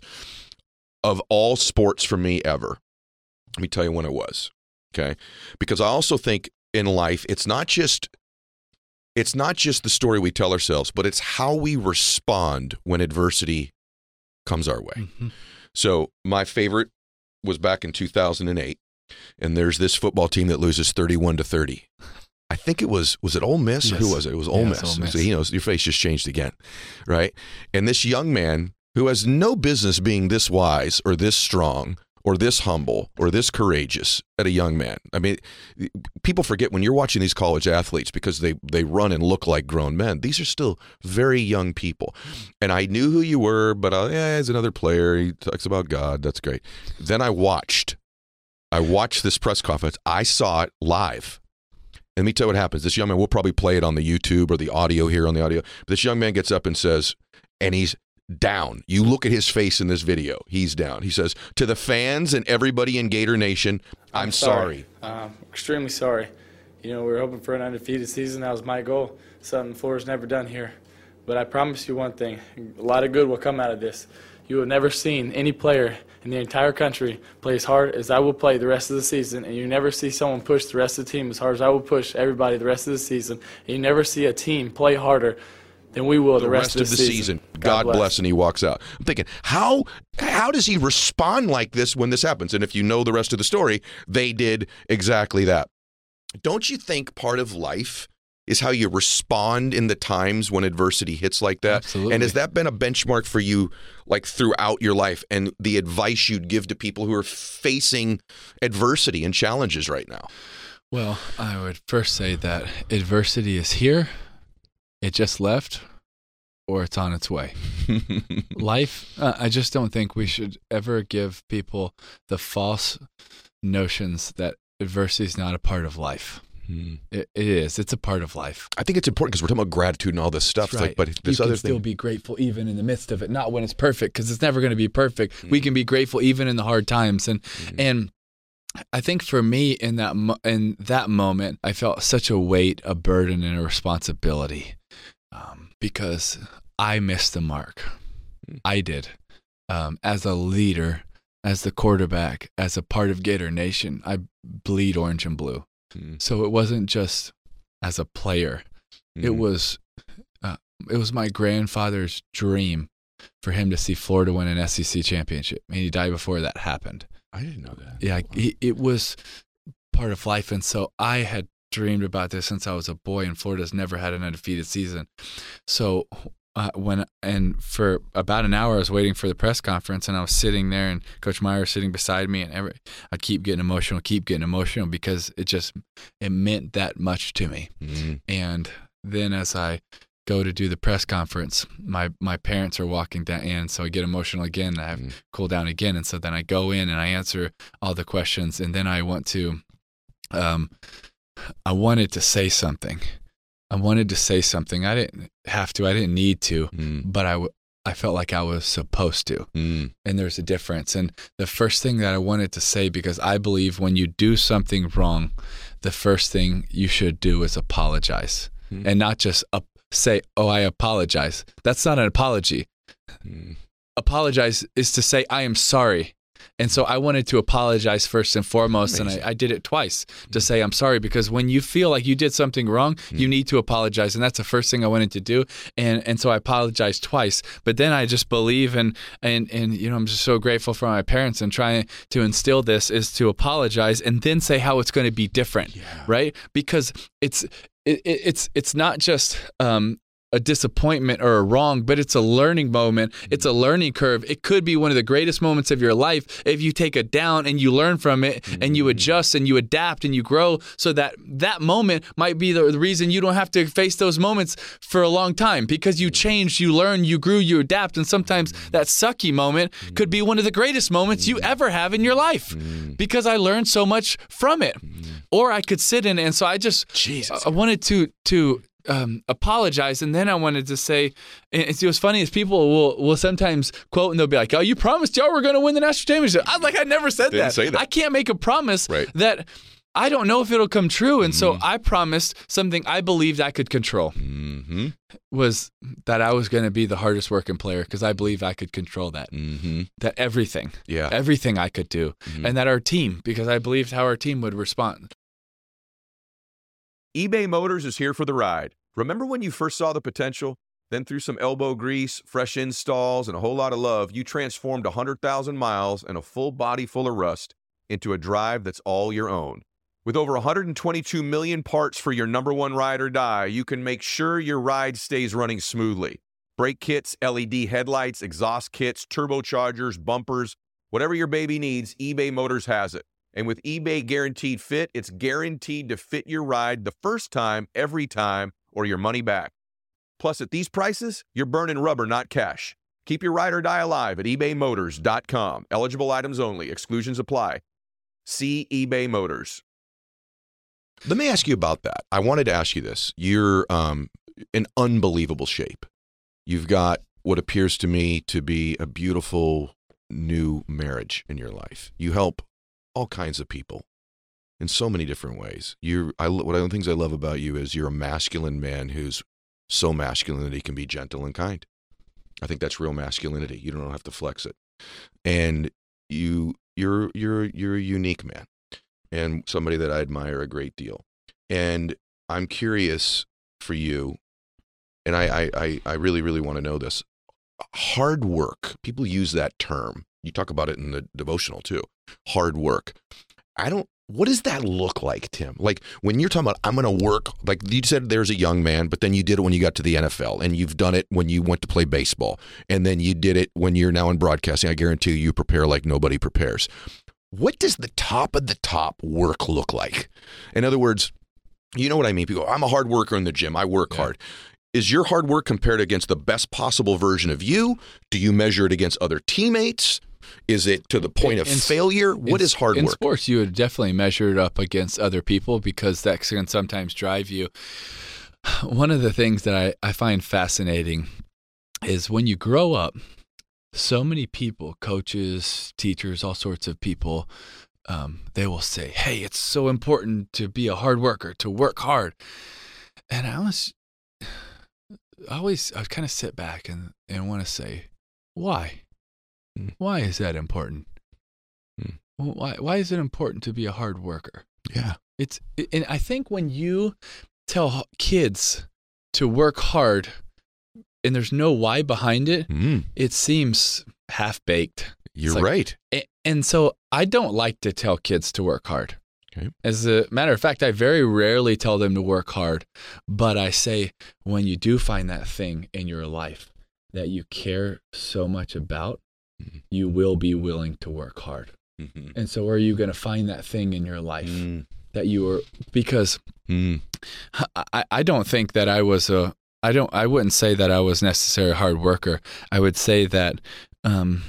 [SPEAKER 2] of all sports for me ever, let me tell you when it was, okay? Because I also think in life, it's not just it's not just the story we tell ourselves, but it's how we respond when adversity comes our way.
[SPEAKER 3] Mm-hmm.
[SPEAKER 2] So my favorite was back in two thousand eight, and there's this football team that loses thirty-one to thirty. I think it was, was it Ole Miss or
[SPEAKER 3] Yes.
[SPEAKER 2] who was it? It was Ole
[SPEAKER 3] Yeah,
[SPEAKER 2] Miss.
[SPEAKER 3] it's Ole Miss.
[SPEAKER 2] So he knows your face just changed again, right? And this young man who has no business being this wise or this strong or this humble or this courageous at a young man. I mean, people forget when you're watching these college athletes because they, they run and look like grown men. These are still very young people. And I knew who you were, but uh, yeah, he's another player. He talks about God. That's great. Then I watched. I watched this press conference. I saw it live. And let me tell you what happens. This young man, we'll probably play it on the YouTube or the audio here on the audio. But this young man gets up and says, and he's down. You look at his face in this video. He's down. He says, to the fans and everybody in Gator Nation, I'm, I'm sorry.
[SPEAKER 4] sorry. Um, extremely sorry. You know, we were hoping for an undefeated season. That was my goal. Something Florida's never done here. But I promise you one thing. A lot of good will come out of this. You have never seen any player in the entire country play as hard as I will play the rest of the season, and you never see someone push the rest of the team as hard as I will push everybody the rest of the season, and you never see a team play harder than we will the,
[SPEAKER 2] the
[SPEAKER 4] rest,
[SPEAKER 2] rest of the season.
[SPEAKER 4] season.
[SPEAKER 2] God,
[SPEAKER 4] God
[SPEAKER 2] bless.
[SPEAKER 4] bless.
[SPEAKER 2] And he walks out. I'm thinking, how how does he respond like this when this happens? And if you know the rest of the story, they did exactly that. Don't you think part of life is how you respond in the times when adversity hits like that?
[SPEAKER 3] Absolutely.
[SPEAKER 2] And has that been a benchmark for you, like throughout your life, and the advice you'd give to people who are facing adversity and challenges right now?
[SPEAKER 3] Well, I would first say that adversity is here, it just left, or it's on its way. Life, uh, I just don't think we should ever give people the false notions that adversity is not a part of life.
[SPEAKER 2] Hmm.
[SPEAKER 3] It, it is. It's a part of life.
[SPEAKER 2] I think it's important because we're talking about gratitude and all this stuff.
[SPEAKER 3] That's right.
[SPEAKER 2] Like, but this
[SPEAKER 3] you
[SPEAKER 2] other
[SPEAKER 3] can still
[SPEAKER 2] thing,
[SPEAKER 3] be grateful even in the midst of it, not when it's perfect, because it's never going to be perfect. Mm-hmm. We can be grateful even in the hard times, and mm-hmm. and I think for me in that mo- in that moment, I felt such a weight, a burden, and a responsibility um, because I missed the mark. Mm-hmm. I did um, as a leader, as the quarterback, as a part of Gator Nation. I bleed orange and blue. So it wasn't just as a player. Mm-hmm. It was uh, it was my grandfather's dream for him to see Florida win an S E C championship. And he died before that happened.
[SPEAKER 2] I didn't know that.
[SPEAKER 3] Yeah, he, it was part of life. And so I had dreamed about this since I was a boy, and Florida's never had an undefeated season. So uh, when and for about an hour, I was waiting for the press conference, and I was sitting there, and Coach Meyer was sitting beside me, and every, I'd keep getting emotional, keep getting emotional because it just it meant that much to me. Mm-hmm. And then as I go to do the press conference, my my parents are walking down in, so I get emotional again. I have
[SPEAKER 2] Mm.
[SPEAKER 3] cool down again, and so then I go in and I answer all the questions, and then I want to, um, I wanted to say something. I wanted to say something. I didn't have to. I didn't need to,
[SPEAKER 2] Mm.
[SPEAKER 3] but I, w- I felt like I was supposed to.
[SPEAKER 2] Mm.
[SPEAKER 3] And there's a difference. And the first thing that I wanted to say, because I believe when you do something wrong, the first thing you should do is apologize,
[SPEAKER 2] Mm.
[SPEAKER 3] and not just up, say, "Oh, I apologize." That's not an apology.
[SPEAKER 2] Mm.
[SPEAKER 3] Apologize is to say, "I am sorry." And so I wanted to apologize first and foremost,
[SPEAKER 2] Amazing.
[SPEAKER 3] and I, I did it twice to say I'm sorry, because when you feel like you did something wrong,
[SPEAKER 2] Mm.
[SPEAKER 3] you need to apologize, and that's the first thing I wanted to do. And and so I apologized twice. But then I just believe, and and and you know, I'm just so grateful for my parents, and trying to instill this is to apologize and then say how it's going to be different,
[SPEAKER 2] Yeah.
[SPEAKER 3] right? Because it's it, it, it's it's not just um, a disappointment or a wrong, but it's a learning moment. It's a learning curve. It could be one of the greatest moments of your life if you take it down and you learn from it and you adjust and you adapt and you grow, so that that moment might be the reason you don't have to face those moments for a long time, because you changed, you learn, you grew, you adapt. And sometimes that sucky moment could be one of the greatest moments you ever have in your life, because I learned so much from it. Or I could sit in, and so I just,
[SPEAKER 2] Jesus.
[SPEAKER 3] I wanted to, to, Um, apologize, and then I wanted to say, and it's what's funny is people will will sometimes quote and they'll be like, "Oh, you promised y'all were going to win the national championship." I was like, I never said
[SPEAKER 2] Didn't
[SPEAKER 3] that.
[SPEAKER 2] say that.
[SPEAKER 3] I can't make a promise
[SPEAKER 2] Right.
[SPEAKER 3] that I don't know if it'll come true, and
[SPEAKER 2] Mm-hmm.
[SPEAKER 3] so I promised something I believed I could control,
[SPEAKER 2] Mm-hmm.
[SPEAKER 3] was that I was going to be the hardest working player, because I believed I could control that,
[SPEAKER 2] Mm-hmm.
[SPEAKER 3] that everything,
[SPEAKER 2] Yeah.
[SPEAKER 3] everything I could do,
[SPEAKER 2] Mhm.
[SPEAKER 3] and that our team, because I believed how our team would respond.
[SPEAKER 5] eBay Motors is here for the ride. Remember when you first saw the potential? Then through some elbow grease, fresh installs, and a whole lot of love, you transformed one hundred thousand miles and a full body full of rust into a drive that's all your own. With over one hundred twenty-two million parts for your number one ride or die, you can make sure your ride stays running smoothly. Brake kits, L E D headlights, exhaust kits, turbochargers, bumpers, whatever your baby needs, eBay Motors has it. And with eBay Guaranteed Fit, it's guaranteed to fit your ride the first time, every time, or your money back. Plus, at these prices, you're burning rubber, not cash. Keep your ride or die alive at ebay motors dot com. Eligible items only. Exclusions apply. See eBay Motors.
[SPEAKER 2] Let me ask you about that. I wanted to ask you this. You're um, in unbelievable shape. You've got what appears to me to be a beautiful new marriage in your life. You help all kinds of people in so many different ways. You're, I, one of the things I love about you is you're a masculine man who's so masculine that he can be gentle and kind. I think that's real masculinity. You don't have to flex it. And you, you're, you're, you're a unique man, and somebody that I admire a great deal. And I'm curious for you, and I, I, I really, really want to know this. Hard work, people use that term. You talk about it in the devotional too. Hard work. I don't, what does that look like, Tim? Like when you're talking about, I'm going to work, like you said, there's a young man, but then you did it when you got to the N F L, and you've done it when you went to play baseball. And then you did it when you're now in broadcasting. I guarantee you, you prepare like nobody prepares. What does the top of the top work look like? In other words, you know what I mean? People go, I'm a hard worker in the gym. I work
[SPEAKER 3] Yeah.
[SPEAKER 2] hard. Is your hard work compared against the best possible version of you? Do you measure it against other teammates? Is it to the point of
[SPEAKER 3] In-
[SPEAKER 2] failure? What
[SPEAKER 3] in,
[SPEAKER 2] is hard
[SPEAKER 3] in
[SPEAKER 2] work?
[SPEAKER 3] sports, you would definitely measure it up against other people, because that can sometimes drive you. One of the things that I, I find fascinating is when you grow up, so many people, coaches, teachers, all sorts of people, um, they will say, hey, it's so important to be a hard worker, to work hard. And I was I always I kind of sit back and, and want to say, why?
[SPEAKER 2] Mm.
[SPEAKER 3] Why is that important?
[SPEAKER 2] Mm.
[SPEAKER 3] Well, why why is it important to be a hard worker?
[SPEAKER 2] Yeah.
[SPEAKER 3] It's and I think when you tell kids to work hard and there's no why behind it,
[SPEAKER 2] Mm,
[SPEAKER 3] it seems half-baked.
[SPEAKER 2] you're
[SPEAKER 3] like-
[SPEAKER 2] right.
[SPEAKER 3] A- And so I don't like to tell kids to work hard.
[SPEAKER 2] Okay.
[SPEAKER 3] As a matter of fact, I very rarely tell them to work hard, but I say when you do find that thing in your life that you care so much about,
[SPEAKER 2] Mhm.
[SPEAKER 3] you will be willing to work hard.
[SPEAKER 2] Mhm.
[SPEAKER 3] And so are you going to find that thing in your life
[SPEAKER 2] Mm,
[SPEAKER 3] that you were, because
[SPEAKER 2] mm,
[SPEAKER 3] I, I don't think that I was a, I don't. I wouldn't say that I was necessarily a hard worker. I would say that um,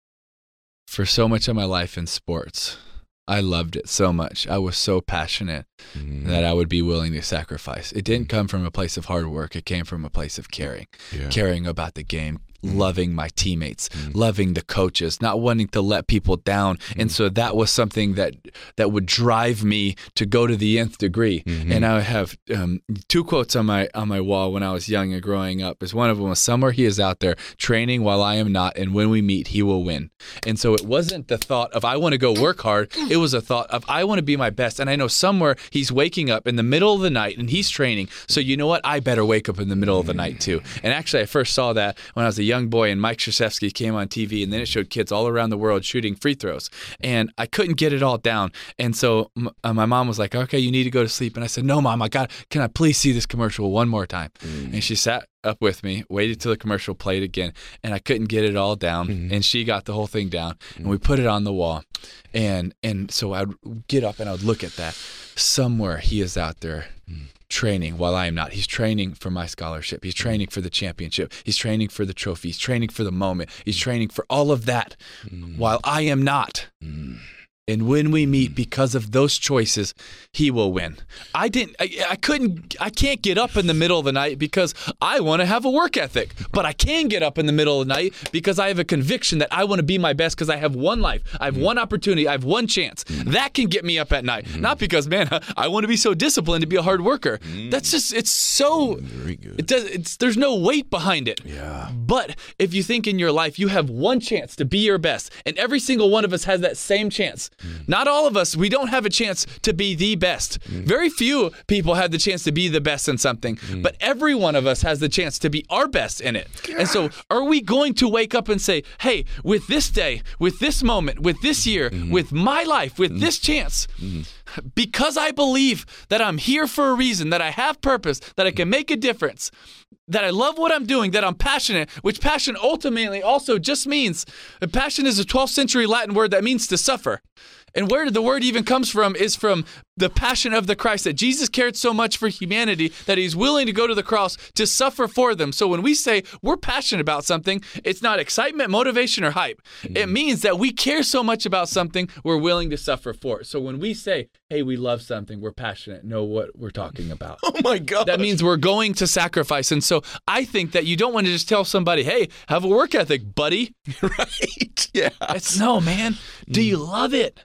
[SPEAKER 3] for so much of my life in sports, I loved it so much. I was so passionate mm. that I would be willing to sacrifice. It didn't come from a place of hard work. It came from a place of caring, yeah. caring about the game, mm. loving my teammates, mm. loving the coaches, not wanting to let people down. Mm. And so that was something that that would drive me to go to the nth degree. Mm-hmm. And I have um, two quotes on my on my wall when I was young and growing up. Is one of them was, "Somewhere he is out there training while I am not, and when we meet, he will win." And so it wasn't the thought of I want to go work hard. It was a thought of I want to be my best. And I know somewhere he's waking up in the middle of the night and he's training. So you know what? I better wake up in the middle of the night too. And actually, I first saw that when I was a young boy and Mike Krzyzewski came on T V, and then it showed kids all around the world shooting free throws. And I couldn't get it all down. And so m- uh, my mom was like, "Okay, you need to go to sleep." And I said, "No, Mom, I got. Can I please see this commercial one more time?" Mm. And she sat up with me, waited till the commercial played again, and I couldn't get it all down. Mm-hmm. And she got the whole thing down, mm-hmm. and we put it on the wall. And and so I'd get up and I'd look at that. Somewhere he is out there mm. training while I am not. He's training for my scholarship. He's training for the championship. He's training for the trophy. He's training for the moment. He's training for all of that mm. while I am not. Mm. And when we meet, because of those choices, he will win. I didn't, I, I couldn't, I can't get up in the middle of the night because I want to have a work ethic. But I can get up in the middle of the night because I have a conviction that I want to be my best because I have one life. I have mm. one opportunity. I have one chance. Mm. That can get me up at night. Mm. Not because, man, I want to be so disciplined to be a hard worker. Mm. That's just, it's so, very good. It does, it's, there's no weight behind it. Yeah. But if you think in your life, you have one chance to be your best, and every single one of us has that same chance. Mm. Not all of us, we don't have a chance to be the best. Mm. Very few people have the chance to be the best in something, mm. but every one of us has the chance to be our best in it. Yeah. And so are we going to wake up and say, hey, with this day, with this moment, with this year, mm. with my life, with mm. this chance, mm. because I believe that I'm here for a reason, that I have purpose, that I can make a difference, that I love what I'm doing, that I'm passionate, which passion ultimately also just means, passion is a twelfth century Latin word that means to suffer. And where the word even comes from is from the passion of the Christ, that Jesus cared so much for humanity that he's willing to go to the cross to suffer for them. So when we say we're passionate about something, it's not excitement, motivation, or hype. Mm. It means that we care so much about something, we're willing to suffer for it. So when we say, hey, we love something, we're passionate, know what we're talking about.
[SPEAKER 2] Oh my God.
[SPEAKER 3] That means we're going to sacrifice. And so I think that you don't want to just tell somebody, hey, have a work ethic, buddy.
[SPEAKER 2] Right. Yeah.
[SPEAKER 3] It's no, man. Do you love it?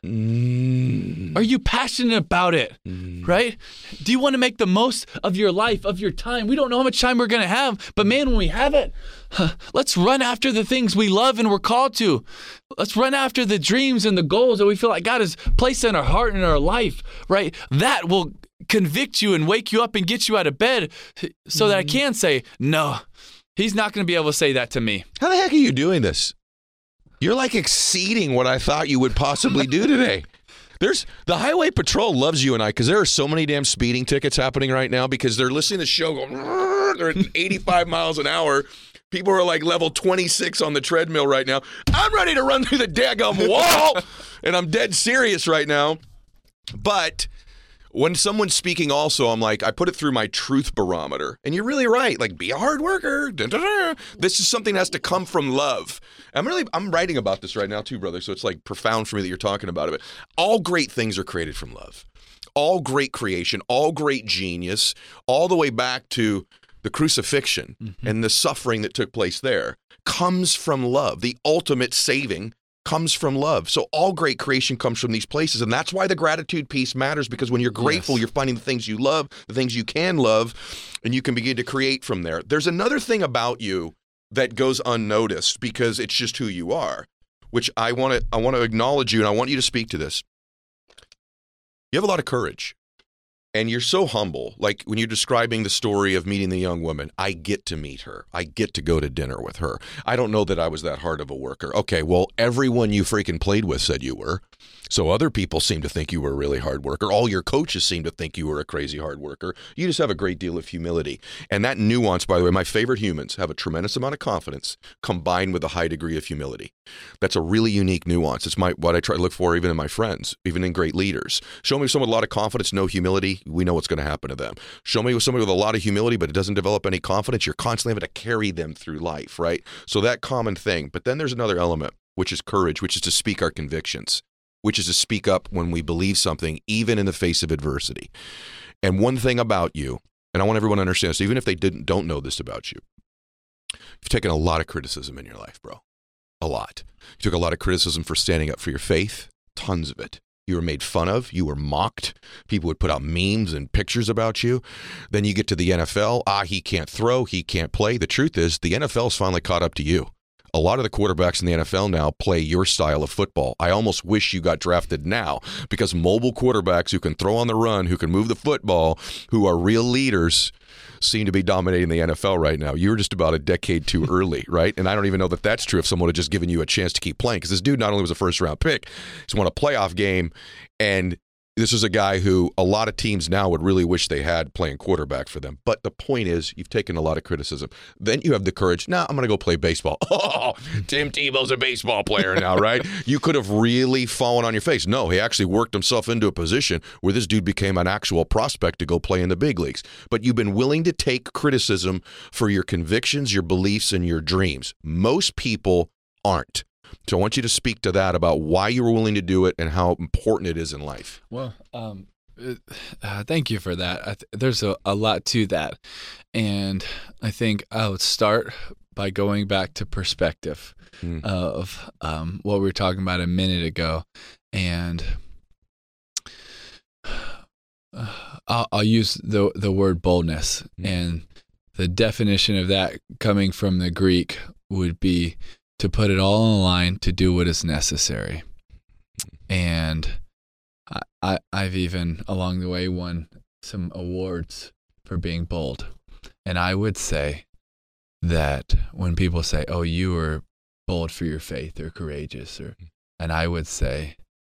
[SPEAKER 2] Mm.
[SPEAKER 3] Are you passionate about it, mm. right? Do you want to make the most of your life, of your time? We don't know how much time we're going to have, but man, when we have it, huh, let's run after the things we love and we're called to. Let's run after the dreams and the goals that we feel like God has placed in our heart and in our life, right? That will convict you and wake you up and get you out of bed so mm. that I can say, no, he's not going to be able to say that to me.
[SPEAKER 2] How the heck are you doing this? You're like exceeding what I thought you would possibly do today. There's the Highway Patrol loves you and I because there are so many damn speeding tickets happening right now because they're listening to the show going, they're at eighty-five miles an hour. People are like level twenty-six on the treadmill right now. I'm ready to run through the daggum wall, and I'm dead serious right now. But when someone's speaking also, I'm like, I put it through my truth barometer. And you're really right. Like, be a hard worker. Da, da, da. This is something that has to come from love. I'm really, I'm writing about this right now too, brother. So it's like profound for me that you're talking about it. But all great things are created from love. All great creation, all great genius, all the way back to the crucifixion mm-hmm. and the suffering that took place there comes from love. The ultimate saving comes from love. So all great creation comes from these places. And that's why the gratitude piece matters, because when you're grateful, yes. you're finding the things you love, the things you can love, and you can begin to create from there. There's another thing about you that goes unnoticed because it's just who you are, which I want to I want to acknowledge you, and I want you to speak to this. You have a lot of courage. And you're so humble. Like when you're describing the story of meeting the young woman, I get to meet her. I get to go to dinner with her. I don't know that I was that hard of a worker. Okay, well, everyone you freaking played with said you were. So other people seem to think you were a really hard worker. All your coaches seem to think you were a crazy hard worker. You just have a great deal of humility. And that nuance, by the way, my favorite humans have a tremendous amount of confidence combined with a high degree of humility. That's a really unique nuance. It's my what I try to look for even in my friends, even in great leaders. Show me someone with a lot of confidence, no humility, we know what's going to happen to them. Show me with somebody with a lot of humility, but it doesn't develop any confidence, you're constantly having to carry them through life, right? So that common thing. But then there's another element, which is courage, which is to speak our convictions, which is to speak up when we believe something, even in the face of adversity. And one thing about you, and I want everyone to understand this, even if they didn't don't know this about you, you've taken a lot of criticism in your life, bro. A lot. You took a lot of criticism for standing up for your faith, tons of it. You were made fun of. You were mocked. People would put out memes and pictures about you. Then you get to the N F L. Ah, he can't throw. He can't play. The truth is, the N F L's finally caught up to you. A lot of the quarterbacks in the N F L now play your style of football. I almost wish you got drafted now, because mobile quarterbacks who can throw on the run, who can move the football, who are real leaders, seem to be dominating the N F L right now. You were just about a decade too early, right? And I don't even know that that's true if someone had just given you a chance to keep playing, because this dude not only was a first-round pick, he's won a playoff game, and this is a guy who a lot of teams now would really wish they had playing quarterback for them. But the point is, you've taken a lot of criticism. Then you have the courage. Now, nah, I'm going to go play baseball. Oh, Tim Tebow's a baseball player now, right? You could have really fallen on your face. No, he actually worked himself into a position where this dude became an actual prospect to go play in the big leagues. But you've been willing to take criticism for your convictions, your beliefs, and your dreams. Most people aren't. So I want you to speak to that, about why you were willing to do it and how important it is in life.
[SPEAKER 3] Well, um, uh, thank you for that. I th- there's a, a lot to that. And I think I would start by going back to perspective mm. of um, what we were talking about a minute ago. And uh, I'll, I'll use the, the word boldness. Mm. And the definition of that, coming from the Greek, would be to put it all on the line, to do what is necessary. And I, I, I've even, along the way, won some awards for being bold. And I would say that when people say, oh, you were bold for your faith or courageous, or, and I would say,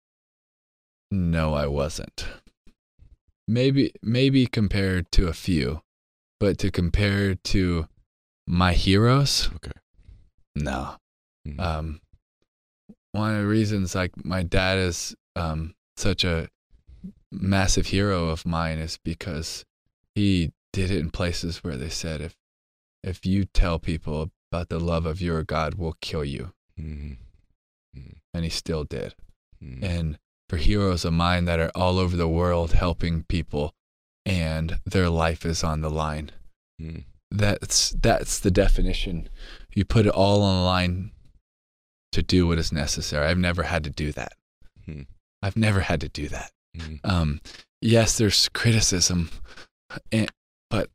[SPEAKER 3] no, I wasn't. Maybe, maybe compared to a few, but to compare to my heroes,
[SPEAKER 2] okay,
[SPEAKER 3] no. Um, one of the reasons, like, my dad is um, such a massive hero of mine is because he did it in places where they said, if if you tell people about the love of your God, we'll kill you. Mm-hmm. Mm-hmm. And he still did. Mm-hmm. And for heroes of mine that are all over the world helping people and their life is on the line, mm-hmm. that's that's the definition. You put it all on the line to do what is necessary. I've never had to do that. Hmm. I've never had to do that. Hmm. Um, yes, there's criticism, and, but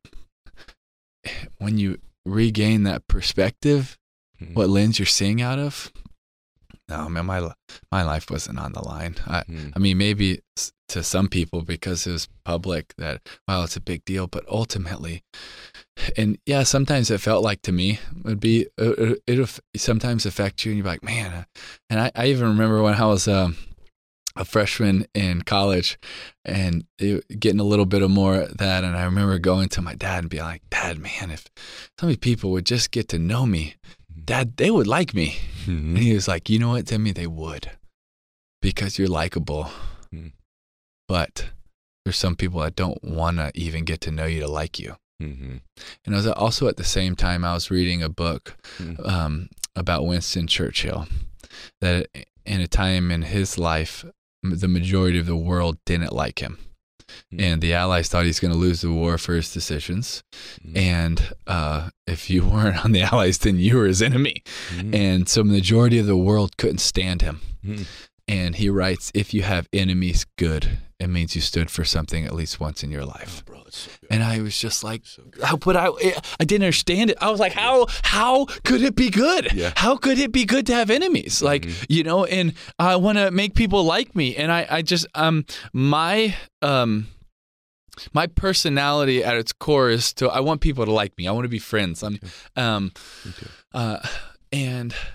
[SPEAKER 3] when you regain that perspective, hmm. what lens you're seeing out of, no, man, my my life wasn't on the line. I, hmm. I mean, maybe to some people because it was public that, wow, it's a big deal, but ultimately, and yeah, sometimes it felt like to me, it'd be, it, it'll sometimes affect you and you're like, man, and I, I even remember when I was um, a freshman in college and it, getting a little bit of more of that. And I remember going to my dad and being like, Dad, man, if so many people would just get to know me, Dad, they would like me. Mm-hmm. And he was like, you know what, Timmy, they would, because you're likable. Mm-hmm. But there's some people that don't want to even get to know you to like you. Mm-hmm. And I was also, at the same time, I was reading a book mm-hmm. um, about Winston Churchill, that in a time in his life, the majority of the world didn't like him. Mm-hmm. And the Allies thought he's going to lose the war for his decisions. Mm-hmm. And uh, if you weren't on the Allies, then you were his enemy. Mm-hmm. And so the majority of the world couldn't stand him. Mm-hmm. And he writes, if you have enemies, good. It means you stood for something at least once in your life. Oh, bro, that's so good. And I was just like, so how, but I, I didn't understand it. I was like, how, how could it be good? Yeah. How could it be good to have enemies? Like, mm-hmm. you know, and I want to make people like me. And I, I just, um, my, um, my personality at its core is to, I want people to like me. I want to be friends. I'm, um, uh, and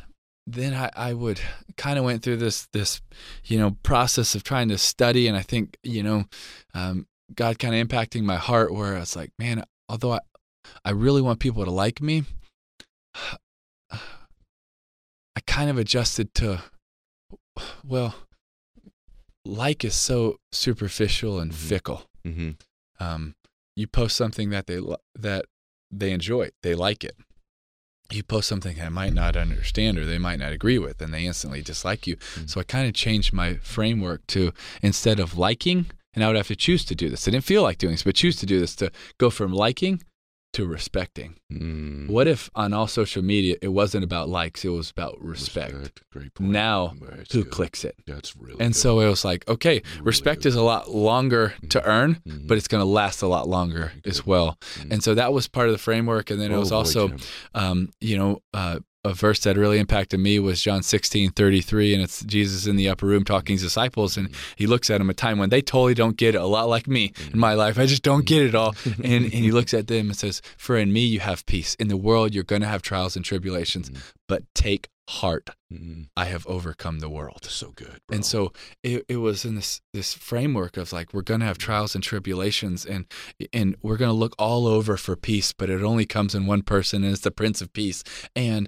[SPEAKER 3] then I, I would kind of went through this, this, you know, process of trying to study. And I think, you know, um, God kind of impacting my heart where I was like, man, although I, I really want people to like me, I kind of adjusted to, well, like is so superficial and
[SPEAKER 2] Mm-hmm.
[SPEAKER 3] fickle.
[SPEAKER 2] Mm-hmm.
[SPEAKER 3] Um, you post something that they, that they enjoy, they like it. You post something I might not understand or they might not agree with, and they instantly dislike you. Mm-hmm. So I kind of changed my framework to, instead of liking, and I would have to choose to do this. I didn't feel like doing this, but choose to do this, to go from liking to respecting.
[SPEAKER 2] Mm.
[SPEAKER 3] What if on all social media, it wasn't about likes, it was about respect?
[SPEAKER 2] Respect. Great point.
[SPEAKER 3] Now,
[SPEAKER 2] That's
[SPEAKER 3] who
[SPEAKER 2] good.
[SPEAKER 3] clicks it?
[SPEAKER 2] That's really
[SPEAKER 3] And
[SPEAKER 2] good.
[SPEAKER 3] so it was like, okay,
[SPEAKER 2] Really
[SPEAKER 3] respect
[SPEAKER 2] good.
[SPEAKER 3] is a lot longer to earn,
[SPEAKER 2] Mhm.
[SPEAKER 3] but it's going to last a lot longer as
[SPEAKER 2] Good.
[SPEAKER 3] well.
[SPEAKER 2] Mhm.
[SPEAKER 3] And so that was part of the framework. And then it
[SPEAKER 2] Oh,
[SPEAKER 3] was
[SPEAKER 2] boy,
[SPEAKER 3] also,
[SPEAKER 2] Jim.
[SPEAKER 3] um, you know, uh, a verse that really impacted me was John sixteen thirty-three, and it's Jesus in the upper room talking to his disciples, and he looks at them a time when they totally don't get it, a lot like me in my life. I just don't get it all. And, and he looks at them and says, for in me you have peace. In the world you're going to have trials and tribulations, but take heart.
[SPEAKER 2] Mhm.
[SPEAKER 3] I have overcome the world.
[SPEAKER 2] So good, bro.
[SPEAKER 3] And so it, it was in this this framework of like, we're going to have trials and tribulations, and and we're going to look all over for peace, but it only comes in one person, and it's the Prince of Peace. And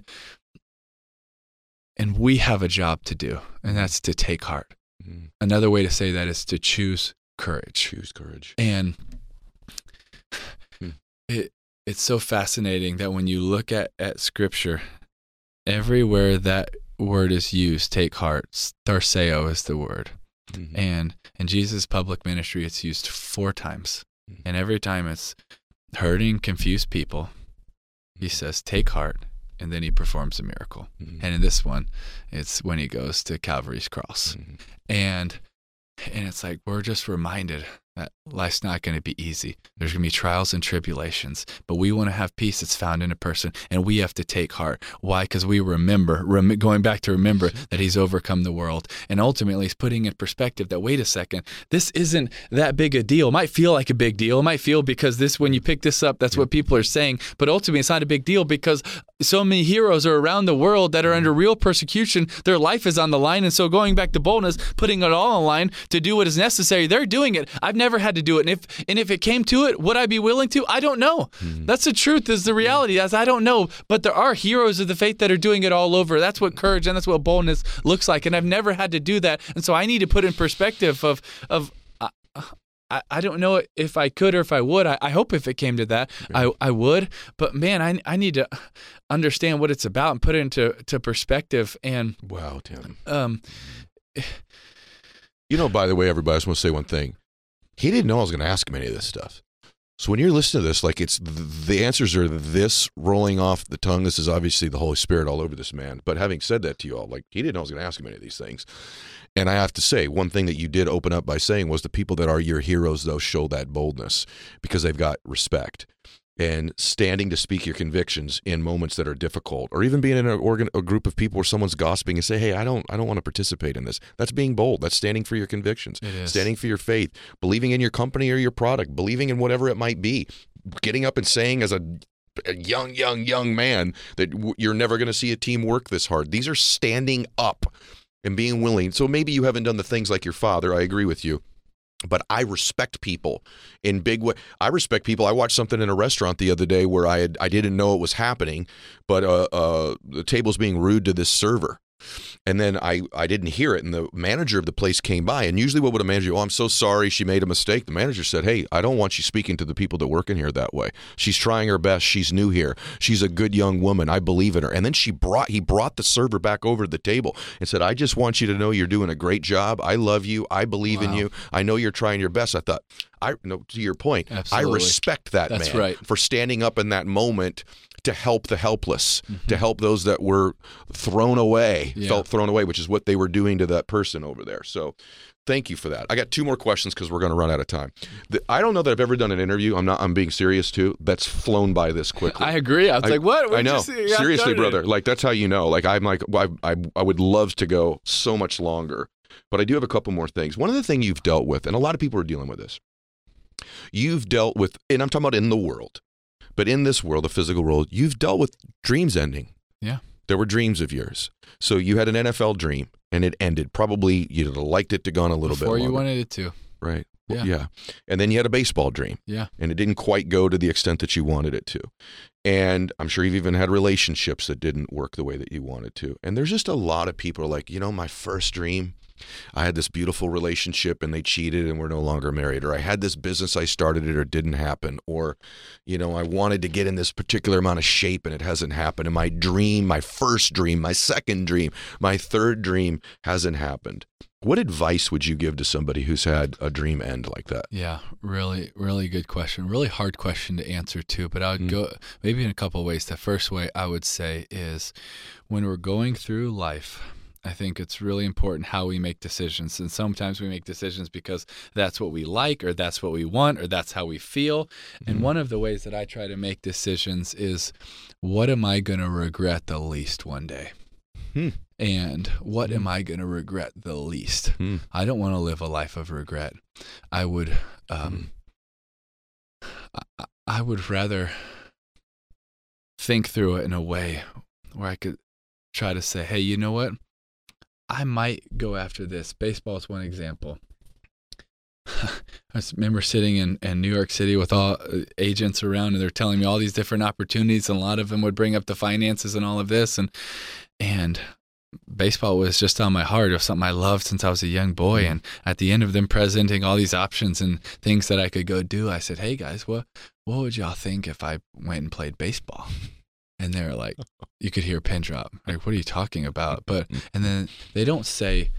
[SPEAKER 3] and we have a job to do, and that's to take heart.
[SPEAKER 2] Mhm.
[SPEAKER 3] Another way to say that is to choose courage.
[SPEAKER 2] Choose courage.
[SPEAKER 3] And
[SPEAKER 2] Hmm.
[SPEAKER 3] it it's so fascinating that when you look at, at Scripture, everywhere that word is used, take heart, tharseo is the word.
[SPEAKER 2] Mhm.
[SPEAKER 3] And in Jesus' public ministry, it's used four times.
[SPEAKER 2] Mhm.
[SPEAKER 3] And every time it's hurting, confused people, he says, take heart, and then he performs a miracle.
[SPEAKER 2] Mhm.
[SPEAKER 3] And in this one, it's when he goes to Calvary's cross.
[SPEAKER 2] Mhm.
[SPEAKER 3] And and it's like, we're just reminded that life's not going to be easy. There's going to be trials and tribulations, but we want to have peace that's found in a person, and we have to take heart. Why? Because we remember, rem- going back to remember that he's overcome the world. And ultimately, he's putting in perspective that, wait a second, this isn't that big a deal. It might feel like a big deal. It might feel because this, when you pick this up, that's what people are saying. But ultimately, it's not a big deal because so many heroes are around the world that are under real persecution. Their life is on the line. And so going back to boldness, putting it all on the line to do what is necessary, they're doing it. I've never had to do it. And if and if it came to it, would I be willing to? I don't know. Mm-hmm. That's the truth, is the reality. As I don't know. But there are heroes of the faith that are doing it all over. That's what courage and that's what boldness looks like. And I've never had to do that. And so I need to put in perspective of of uh, I, I don't know if I could or if I would. I, I hope if it came to that, I, I would. But man, I I need to understand what it's about and put it into to perspective. And
[SPEAKER 2] Wow, Tim.
[SPEAKER 3] um,
[SPEAKER 2] You know, by the way, everybody, I just want to say one thing. He didn't know I was going to ask him any of this stuff. So when you're listening to this, like it's the answers are this rolling off the tongue. This is obviously the Holy Spirit all over this man. But having said that to you all, like he didn't know I was going to ask him any of these things. And I have to say, one thing that you did open up by saying was the people that are your heroes, though, show that boldness because they've got respect and standing to speak your convictions in moments that are difficult, or even being in an organ, a group of people where someone's gossiping and say, hey, I don't, I don't want to participate in this. That's being bold. That's standing for your convictions,
[SPEAKER 3] It is.
[SPEAKER 2] standing for your faith, believing in your company or your product, believing in whatever it might be, getting up and saying as a, a young, young, young man that w- you're never going to see a team work this hard. These are standing up and being willing. So maybe you haven't done the things like your father. I agree with you. But I respect people in big way. I respect people. I watched something in a restaurant the other day where I had I didn't know it was happening, but uh, uh, the table's being rude to this server. And then I, I didn't hear it, and the manager of the place came by. And usually what would a manager do? Oh, I'm so sorry, she made a mistake. The manager said, hey, I don't want you speaking to the people that work in here that way. She's trying her best. She's new here. She's a good young woman. I believe in her. And then she brought he brought the server back over to the table and said, I just want you to know you're doing a great job. I love you. I believe in
[SPEAKER 3] Wow.
[SPEAKER 2] you. I know you're trying your best. I thought, I no, to your point,
[SPEAKER 3] Absolutely.
[SPEAKER 2] I respect that
[SPEAKER 3] That's
[SPEAKER 2] man
[SPEAKER 3] right.
[SPEAKER 2] for standing up in that moment to help the helpless,
[SPEAKER 3] Mm-hmm.
[SPEAKER 2] to help those that were thrown away,
[SPEAKER 3] Yeah.
[SPEAKER 2] felt thrown away, which is what they were doing to that person over there. So thank you for that. I got two more questions because we're going to run out of time. The, I don't know that I've ever done an interview. I'm not, I'm being serious too. That's flown by this quickly.
[SPEAKER 3] I agree. I was
[SPEAKER 2] I-
[SPEAKER 3] like, what? We
[SPEAKER 2] I know.
[SPEAKER 3] just got
[SPEAKER 2] Seriously,
[SPEAKER 3] started.
[SPEAKER 2] brother. Like, that's how you know. Like, I'm like, I, I, I would love to go so much longer, but I do have a couple more things. One of the things you've dealt with, and a lot of people are dealing with this, you've dealt with, and I'm talking about in the world, but in this world, the physical world, you've dealt with dreams ending.
[SPEAKER 3] Yeah.
[SPEAKER 2] There were dreams of yours. So you had an N F L dream, and it ended. Probably you'd have liked it to go on a little
[SPEAKER 3] Before
[SPEAKER 2] bit longer.
[SPEAKER 3] you wanted it to.
[SPEAKER 2] Right.
[SPEAKER 3] Yeah.
[SPEAKER 2] Yeah. And then you had a baseball dream.
[SPEAKER 3] Yeah.
[SPEAKER 2] And it didn't quite go to the extent that you wanted it to. And I'm sure you've even had relationships that didn't work the way that you wanted to. And there's just a lot of people who are like, you know, my first dream, I had this beautiful relationship and they cheated and we're no longer married. Or I had this business, I started it or it didn't happen. Or, you know, I wanted to get in this particular amount of shape and it hasn't happened. And my dream, my first dream, my second dream, my third dream hasn't happened. What advice would you give to somebody who's had a dream end like that?
[SPEAKER 3] Yeah, really, really good question. Really hard question to answer too, but I would
[SPEAKER 2] Mm.
[SPEAKER 3] go maybe in a couple of ways. The first way I would say is when we're going through life, I think it's really important how we make decisions. And sometimes we make decisions because that's what we like or that's what we want or that's how we feel. And
[SPEAKER 2] Mhm.
[SPEAKER 3] one of the ways that I try to make decisions is what am I going to regret the least one day?
[SPEAKER 2] Hmm.
[SPEAKER 3] And what
[SPEAKER 2] Mm.
[SPEAKER 3] am I going to regret the least?
[SPEAKER 2] Hmm.
[SPEAKER 3] I don't want to live a life of regret. I would, um, I, I would rather think through it in a way where I could try to say, hey, you know what? I might go after this. Baseball is one example. I just remember sitting in, in New York City with all uh, agents around, and they're telling me all these different opportunities, and a lot of them would bring up the finances and all of this, and and baseball was just on my heart. It was something I loved since I was a young boy. And at the end of them presenting all these options and things that I could go do, I said, hey guys, what what would y'all think if I went and played baseball? And they're like, you could hear a pin drop. Like, what are you talking about? But, and then they don't say,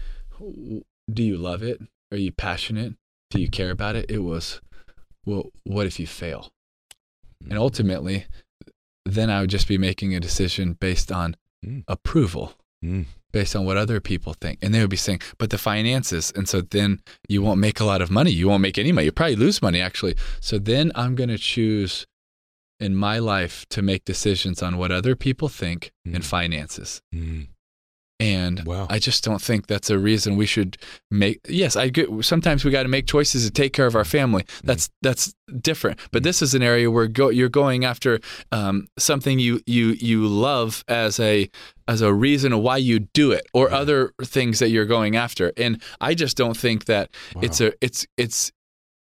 [SPEAKER 3] do you love it? Are you passionate? Do you care about it? It was, well, what if you fail? And ultimately, then I would just be making a decision based on
[SPEAKER 2] Mm.
[SPEAKER 3] approval,
[SPEAKER 2] Mm.
[SPEAKER 3] based on what other people think. And they would be saying, but the finances. And so then you won't make a lot of money. You won't make any money. You probably lose money, actually. So then I'm going to choose in my life to make decisions on what other people think
[SPEAKER 2] Mm.
[SPEAKER 3] and finances.
[SPEAKER 2] Mm.
[SPEAKER 3] And
[SPEAKER 2] Wow.
[SPEAKER 3] I just don't think that's a reason we should make. Yes, I get. Sometimes we got to make choices to take care of our family. That's that's different. But this is an area where go, you're going after um, something you you you love as a as a reason of why you do it, or
[SPEAKER 2] Yeah.
[SPEAKER 3] other things that you're going after. And I just don't think that
[SPEAKER 2] Wow.
[SPEAKER 3] it's a it's it's.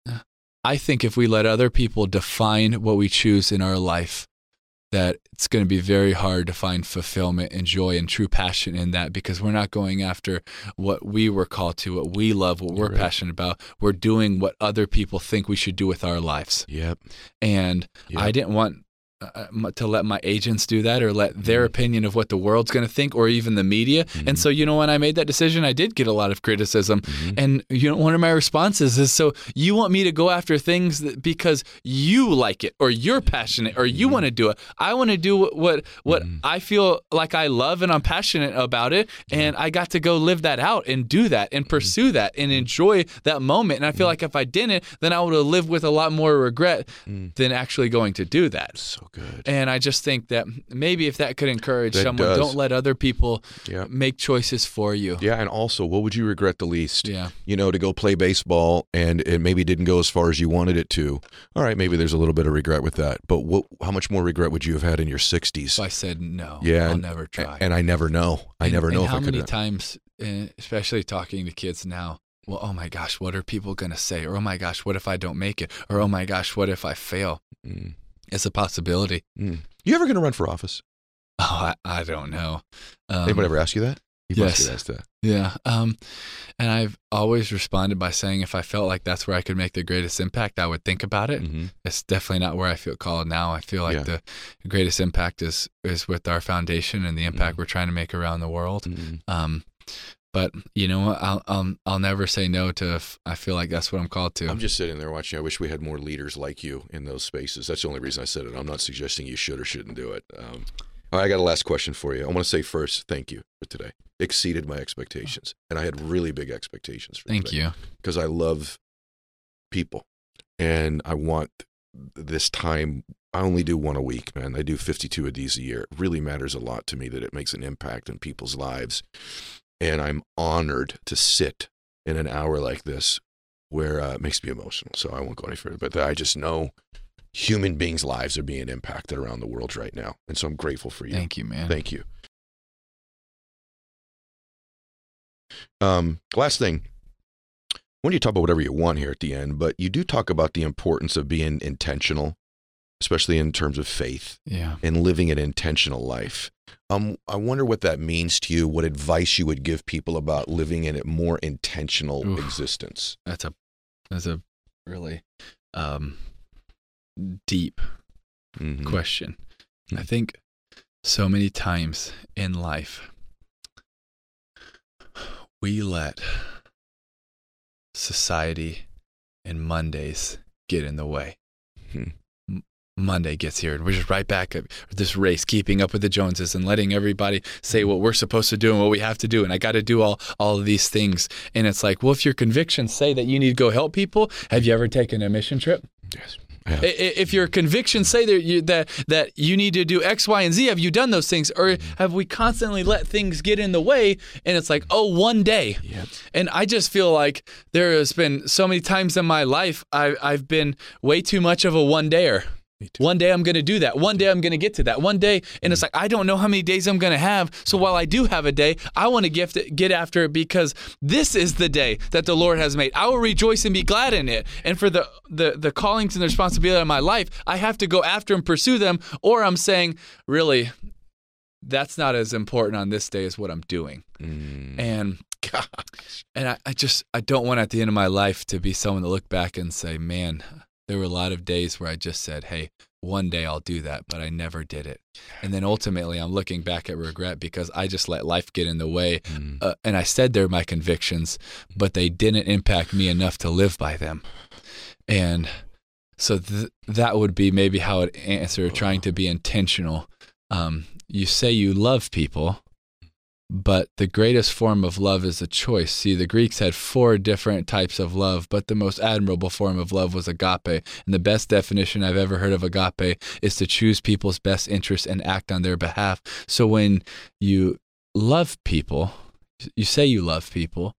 [SPEAKER 3] I think if we let other people define what we choose in our life, that it's going to be very hard to find fulfillment and joy and true passion in that, because we're not going after what we were called to, what we love, what we're
[SPEAKER 2] Right.
[SPEAKER 3] passionate about. We're doing what other people think we should do with our lives.
[SPEAKER 2] Yep.
[SPEAKER 3] And
[SPEAKER 2] Yep.
[SPEAKER 3] I didn't want uh, m- to let my agents do that or let their
[SPEAKER 2] Mhm.
[SPEAKER 3] opinion of what the world's going to think, or even the media.
[SPEAKER 2] Mhm.
[SPEAKER 3] And so, you know, when I made that decision, I did get a lot of criticism.
[SPEAKER 2] Mhm.
[SPEAKER 3] And, you know, one of my responses is, so you want me to go after things that, because you like it or you're passionate or you want to do it. I want to do what what, what
[SPEAKER 2] Mhm.
[SPEAKER 3] I feel like I love and I'm passionate about it. And I got to go live that out and do that and pursue that and enjoy that moment. And I feel like if I didn't, then I would have lived with a lot more regret
[SPEAKER 2] Mm.
[SPEAKER 3] than actually going to do that.
[SPEAKER 2] So good.
[SPEAKER 3] And I just think that maybe if that could encourage
[SPEAKER 2] That
[SPEAKER 3] someone,
[SPEAKER 2] does.
[SPEAKER 3] don't let other people
[SPEAKER 2] Yeah.
[SPEAKER 3] make choices for you.
[SPEAKER 2] Yeah, and also, what would you regret the least?
[SPEAKER 3] Yeah.
[SPEAKER 2] You know, to go play baseball and it maybe didn't go as far as you wanted it to. All right, maybe there's a little bit of regret with that. But what? How much more regret would you have had in your sixties?
[SPEAKER 3] So I said, no,
[SPEAKER 2] Yeah,
[SPEAKER 3] I'll
[SPEAKER 2] and-
[SPEAKER 3] never try.
[SPEAKER 2] And I never know. I
[SPEAKER 3] And-
[SPEAKER 2] never know
[SPEAKER 3] and
[SPEAKER 2] if
[SPEAKER 3] how
[SPEAKER 2] I could.
[SPEAKER 3] many times, eh, especially talking to kids now, well, oh my gosh, what are people going to say? Or, oh my gosh, what if I don't make it? Or, oh my gosh, what if I fail?
[SPEAKER 2] Mm,
[SPEAKER 3] It's a possibility.
[SPEAKER 2] mm. You ever going to run for office?
[SPEAKER 3] Oh, I, I don't know. Um,
[SPEAKER 2] Anybody ever ask you that? You must
[SPEAKER 3] yes.
[SPEAKER 2] get asked that.
[SPEAKER 3] Yeah. Um, and I've always responded by saying if I felt like that's where I could make the greatest impact, I would think about it.
[SPEAKER 2] Mm-hmm.
[SPEAKER 3] It's definitely not where I feel called now. I feel like
[SPEAKER 2] Yeah.
[SPEAKER 3] the greatest impact is is with our foundation and the impact
[SPEAKER 2] Mhm.
[SPEAKER 3] we're trying to make around the world.
[SPEAKER 2] Mm-hmm.
[SPEAKER 3] Um, but you know what? I'll, I'll I'll never say no to if I feel like that's what I'm called to.
[SPEAKER 2] I'm just sitting there watching. I wish we had more leaders like you in those spaces. That's the only reason I said it. I'm not suggesting you should or shouldn't do it. Um, all right, I got a last question for you. I want to say first, thank you for today. Exceeded my expectations, and I had really big expectations for
[SPEAKER 3] Thank
[SPEAKER 2] today.
[SPEAKER 3] you.
[SPEAKER 2] Because I love people, and I want this time. I only do one a week, man. I do fifty-two of these a year. It really matters a lot to me that it makes an impact in people's lives, and I'm honored to sit in an hour like this where uh, it makes me emotional. So I won't go any further, but I just know human beings' lives are being impacted around the world right now, and so I'm grateful for you.
[SPEAKER 3] Thank you, man.
[SPEAKER 2] Thank you. Um, last thing. When you talk about whatever you want here at the end, but you do talk about the importance of being intentional, especially in terms of faith
[SPEAKER 3] Yeah.
[SPEAKER 2] and living an intentional life. Um, I wonder what that means to you, what advice you would give people about living in a more intentional
[SPEAKER 3] Oof.
[SPEAKER 2] existence.
[SPEAKER 3] That's a that's a really um, deep
[SPEAKER 2] Mhm.
[SPEAKER 3] question. I think so many times in life we let society and Mondays get in the way.
[SPEAKER 2] Hmm.
[SPEAKER 3] M- Monday gets here and we're just right back at this race, keeping up with the Joneses and letting everybody say what we're supposed to do and what we have to do. And I got to do all, all of these things. And it's like, well, if your convictions say that you need to go help people, have you ever taken a mission trip?
[SPEAKER 2] Yes.
[SPEAKER 3] I- If your convictions say that you, that that you need to do X, Y, and Z, have you done those things? Or have we constantly let things get in the way and it's like, oh, one day.
[SPEAKER 2] Yep.
[SPEAKER 3] And I just feel like there has been so many times in my life I, I've been way too much of a one-dayer. One day I'm going to do that. One day I'm going to get to that. One day, and it's like, I don't know how many days I'm going to have. So while I do have a day, I want to get, get after it because this is the day that the Lord has made. I will rejoice and be glad in it. And for the, the, the callings and the responsibility of my life, I have to go after and pursue them. Or I'm saying, really, that's not as important on this day as what I'm doing.
[SPEAKER 2] Mm.
[SPEAKER 3] And
[SPEAKER 2] Gosh.
[SPEAKER 3] and I, I just, I don't want at the end of my life to be someone to look back and say, man, there were a lot of days where I just said, hey, one day I'll do that, but I never did it. And then ultimately I'm looking back at regret because I just let life get in the way.
[SPEAKER 2] Mm.
[SPEAKER 3] Uh, and I said they're my convictions, but they didn't impact me enough to live by them. And so th- that would be maybe how I'd answer trying to be intentional. Um, you say you love people, but the greatest form of love is a choice. See, the Greeks had four different types of love, but the most admirable form of love was agape. And the best definition I've ever heard of agape is to choose people's best interests and act on their behalf. So when you love people, you say you love people,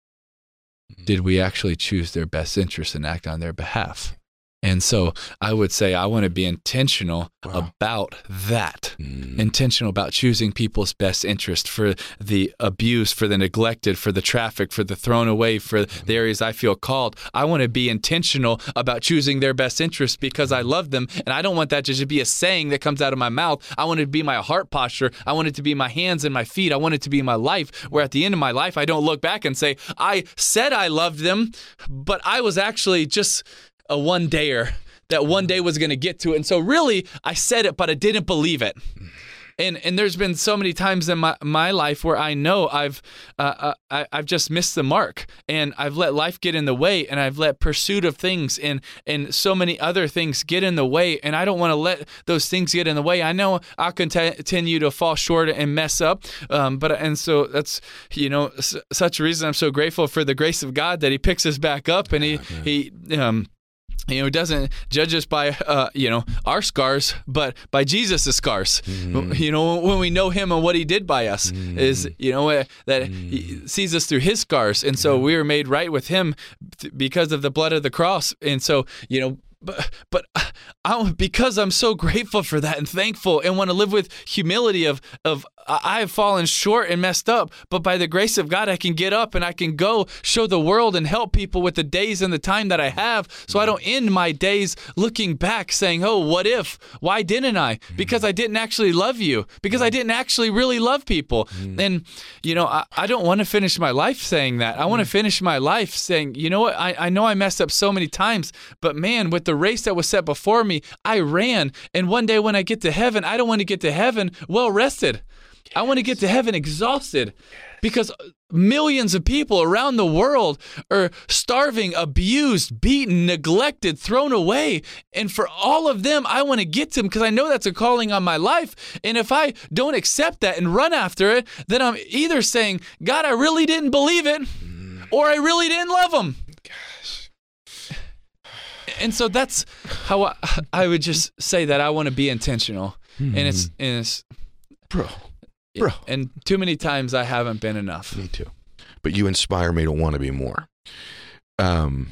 [SPEAKER 3] did we actually choose their best interests and act on their behalf? And so I would say I want to be intentional
[SPEAKER 2] Wow.
[SPEAKER 3] about that.
[SPEAKER 2] Mm.
[SPEAKER 3] Intentional about choosing people's best interest for the abused, for the neglected, for the trafficked, for the thrown away, for the areas I feel called. I want to be intentional about choosing their best interest because I love them. And I don't want that to just be a saying that comes out of my mouth. I want it to be my heart posture. I want it to be my hands and my feet. I want it to be my life, where at the end of my life, I don't look back and say, I said I loved them, but I was actually just a one-dayer that one day was going to get to it. And so really, I said it, but I didn't believe it. And and there's been so many times in my, my life where I know I've uh, uh, I, I've just missed the mark, and I've let life get in the way, and I've let pursuit of things and and so many other things get in the way, and I don't want to let those things get in the way. I know I'll continue to fall short and mess up, um, but and so that's you know s- such a reason I'm so grateful for the grace of God that He picks us back up, and He He um. You know, doesn't judge us by, uh, you know, our scars, but by Jesus' scars. Mm. You know, when we know Him and what He did by us mm. is, you know, uh, that mm. He sees us through His scars. And so yeah. we are made right with Him th- because of the blood of the cross. And so, you know, But but I, because I'm so grateful for that and thankful and want to live with humility of of I have fallen short and messed up, but by the grace of God I can get up and I can go show the world and help people with the days and the time that I have, so I don't end my days looking back saying, oh, what if? Why didn't I? Because I didn't actually love you. Because I didn't actually really love people. And, you know, I, I don't want to finish my life saying that. I want to finish my life saying, you know what, I, I know I messed up so many times, but man, with the race that was set before me, I ran. And one day when I get to heaven, I don't want to get to heaven well rested. Yes. I want to get to heaven exhausted, because millions of people around the world are starving, abused, beaten, neglected, thrown away. And for all of them, I want to get to them because I know that's a calling on my life. And if I don't accept that and run after it, then I'm either saying, God, I really didn't believe it, or I really didn't love them. And so that's how I, I would just say that I want to be intentional. Mm-hmm. And it's, and it's,
[SPEAKER 2] bro, bro.
[SPEAKER 3] And too many times I haven't been enough.
[SPEAKER 2] Me too. But you inspire me to want to be more. Um,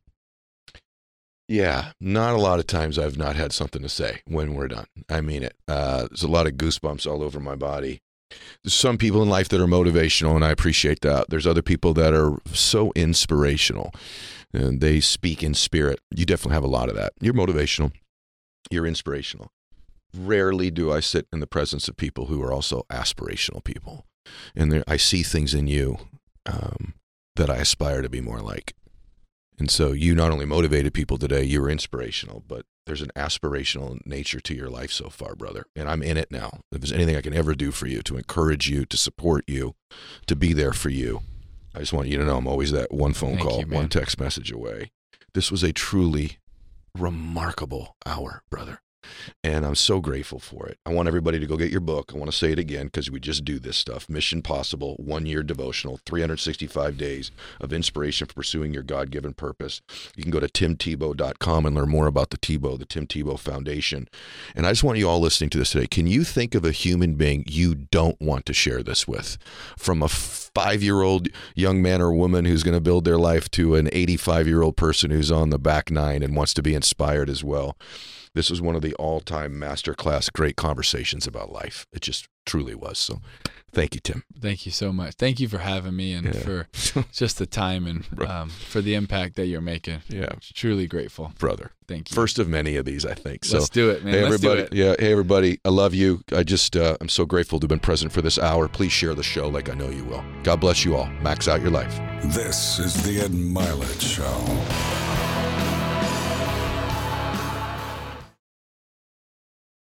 [SPEAKER 2] yeah, not a lot of times I've not had something to say when we're done. I mean it. Uh, there's a lot of goosebumps all over my body. There's some people in life that are motivational, and I appreciate that. There's other people that are so inspirational, and they speak in spirit. You definitely have a lot of that. You're motivational. You're inspirational. Rarely do I sit in the presence of people who are also aspirational people. And I see things in you um, that I aspire to be more like. And so you not only motivated people today, you were inspirational, but there's an aspirational nature to your life so far, brother. And I'm in it now. If there's anything I can ever do for you, to encourage you, to support you, to be there for you, I just want you to know I'm always that one phone
[SPEAKER 3] Thank
[SPEAKER 2] call,
[SPEAKER 3] you, man.
[SPEAKER 2] one text message away. This was a truly remarkable hour, brother. And I'm so grateful for it. I want everybody to go get your book. I want to say it again because we just do this stuff. Mission Possible, one-year devotional, three hundred sixty-five days of inspiration for pursuing your God-given purpose. You can go to tim tebow dot com and learn more about the Tebow, the Tim Tebow Foundation. And I just want you all listening to this today. Can you think of a human being you don't want to share this with? From a five-year-old young man or woman who's going to build their life to an eighty-five-year-old person who's on the back nine and wants to be inspired as well. This was one of the all-time masterclass great conversations about life. It just truly was. So thank you, Tim.
[SPEAKER 3] Thank you so much. Thank you for having me and
[SPEAKER 2] Yeah.
[SPEAKER 3] for just the time and um, for the impact that you're making.
[SPEAKER 2] Yeah.
[SPEAKER 3] Truly grateful.
[SPEAKER 2] Brother.
[SPEAKER 3] Thank you.
[SPEAKER 2] First of many of these, I think. So,
[SPEAKER 3] Let's do it, man.
[SPEAKER 2] Hey,
[SPEAKER 3] Let's do
[SPEAKER 2] everybody.
[SPEAKER 3] it.
[SPEAKER 2] Yeah. Hey, everybody. I love you. I just, uh, I'm so grateful to have been present for this hour. Please share the show like I know you will. God bless you all. Max out your life.
[SPEAKER 1] This is the Ed Milet Show.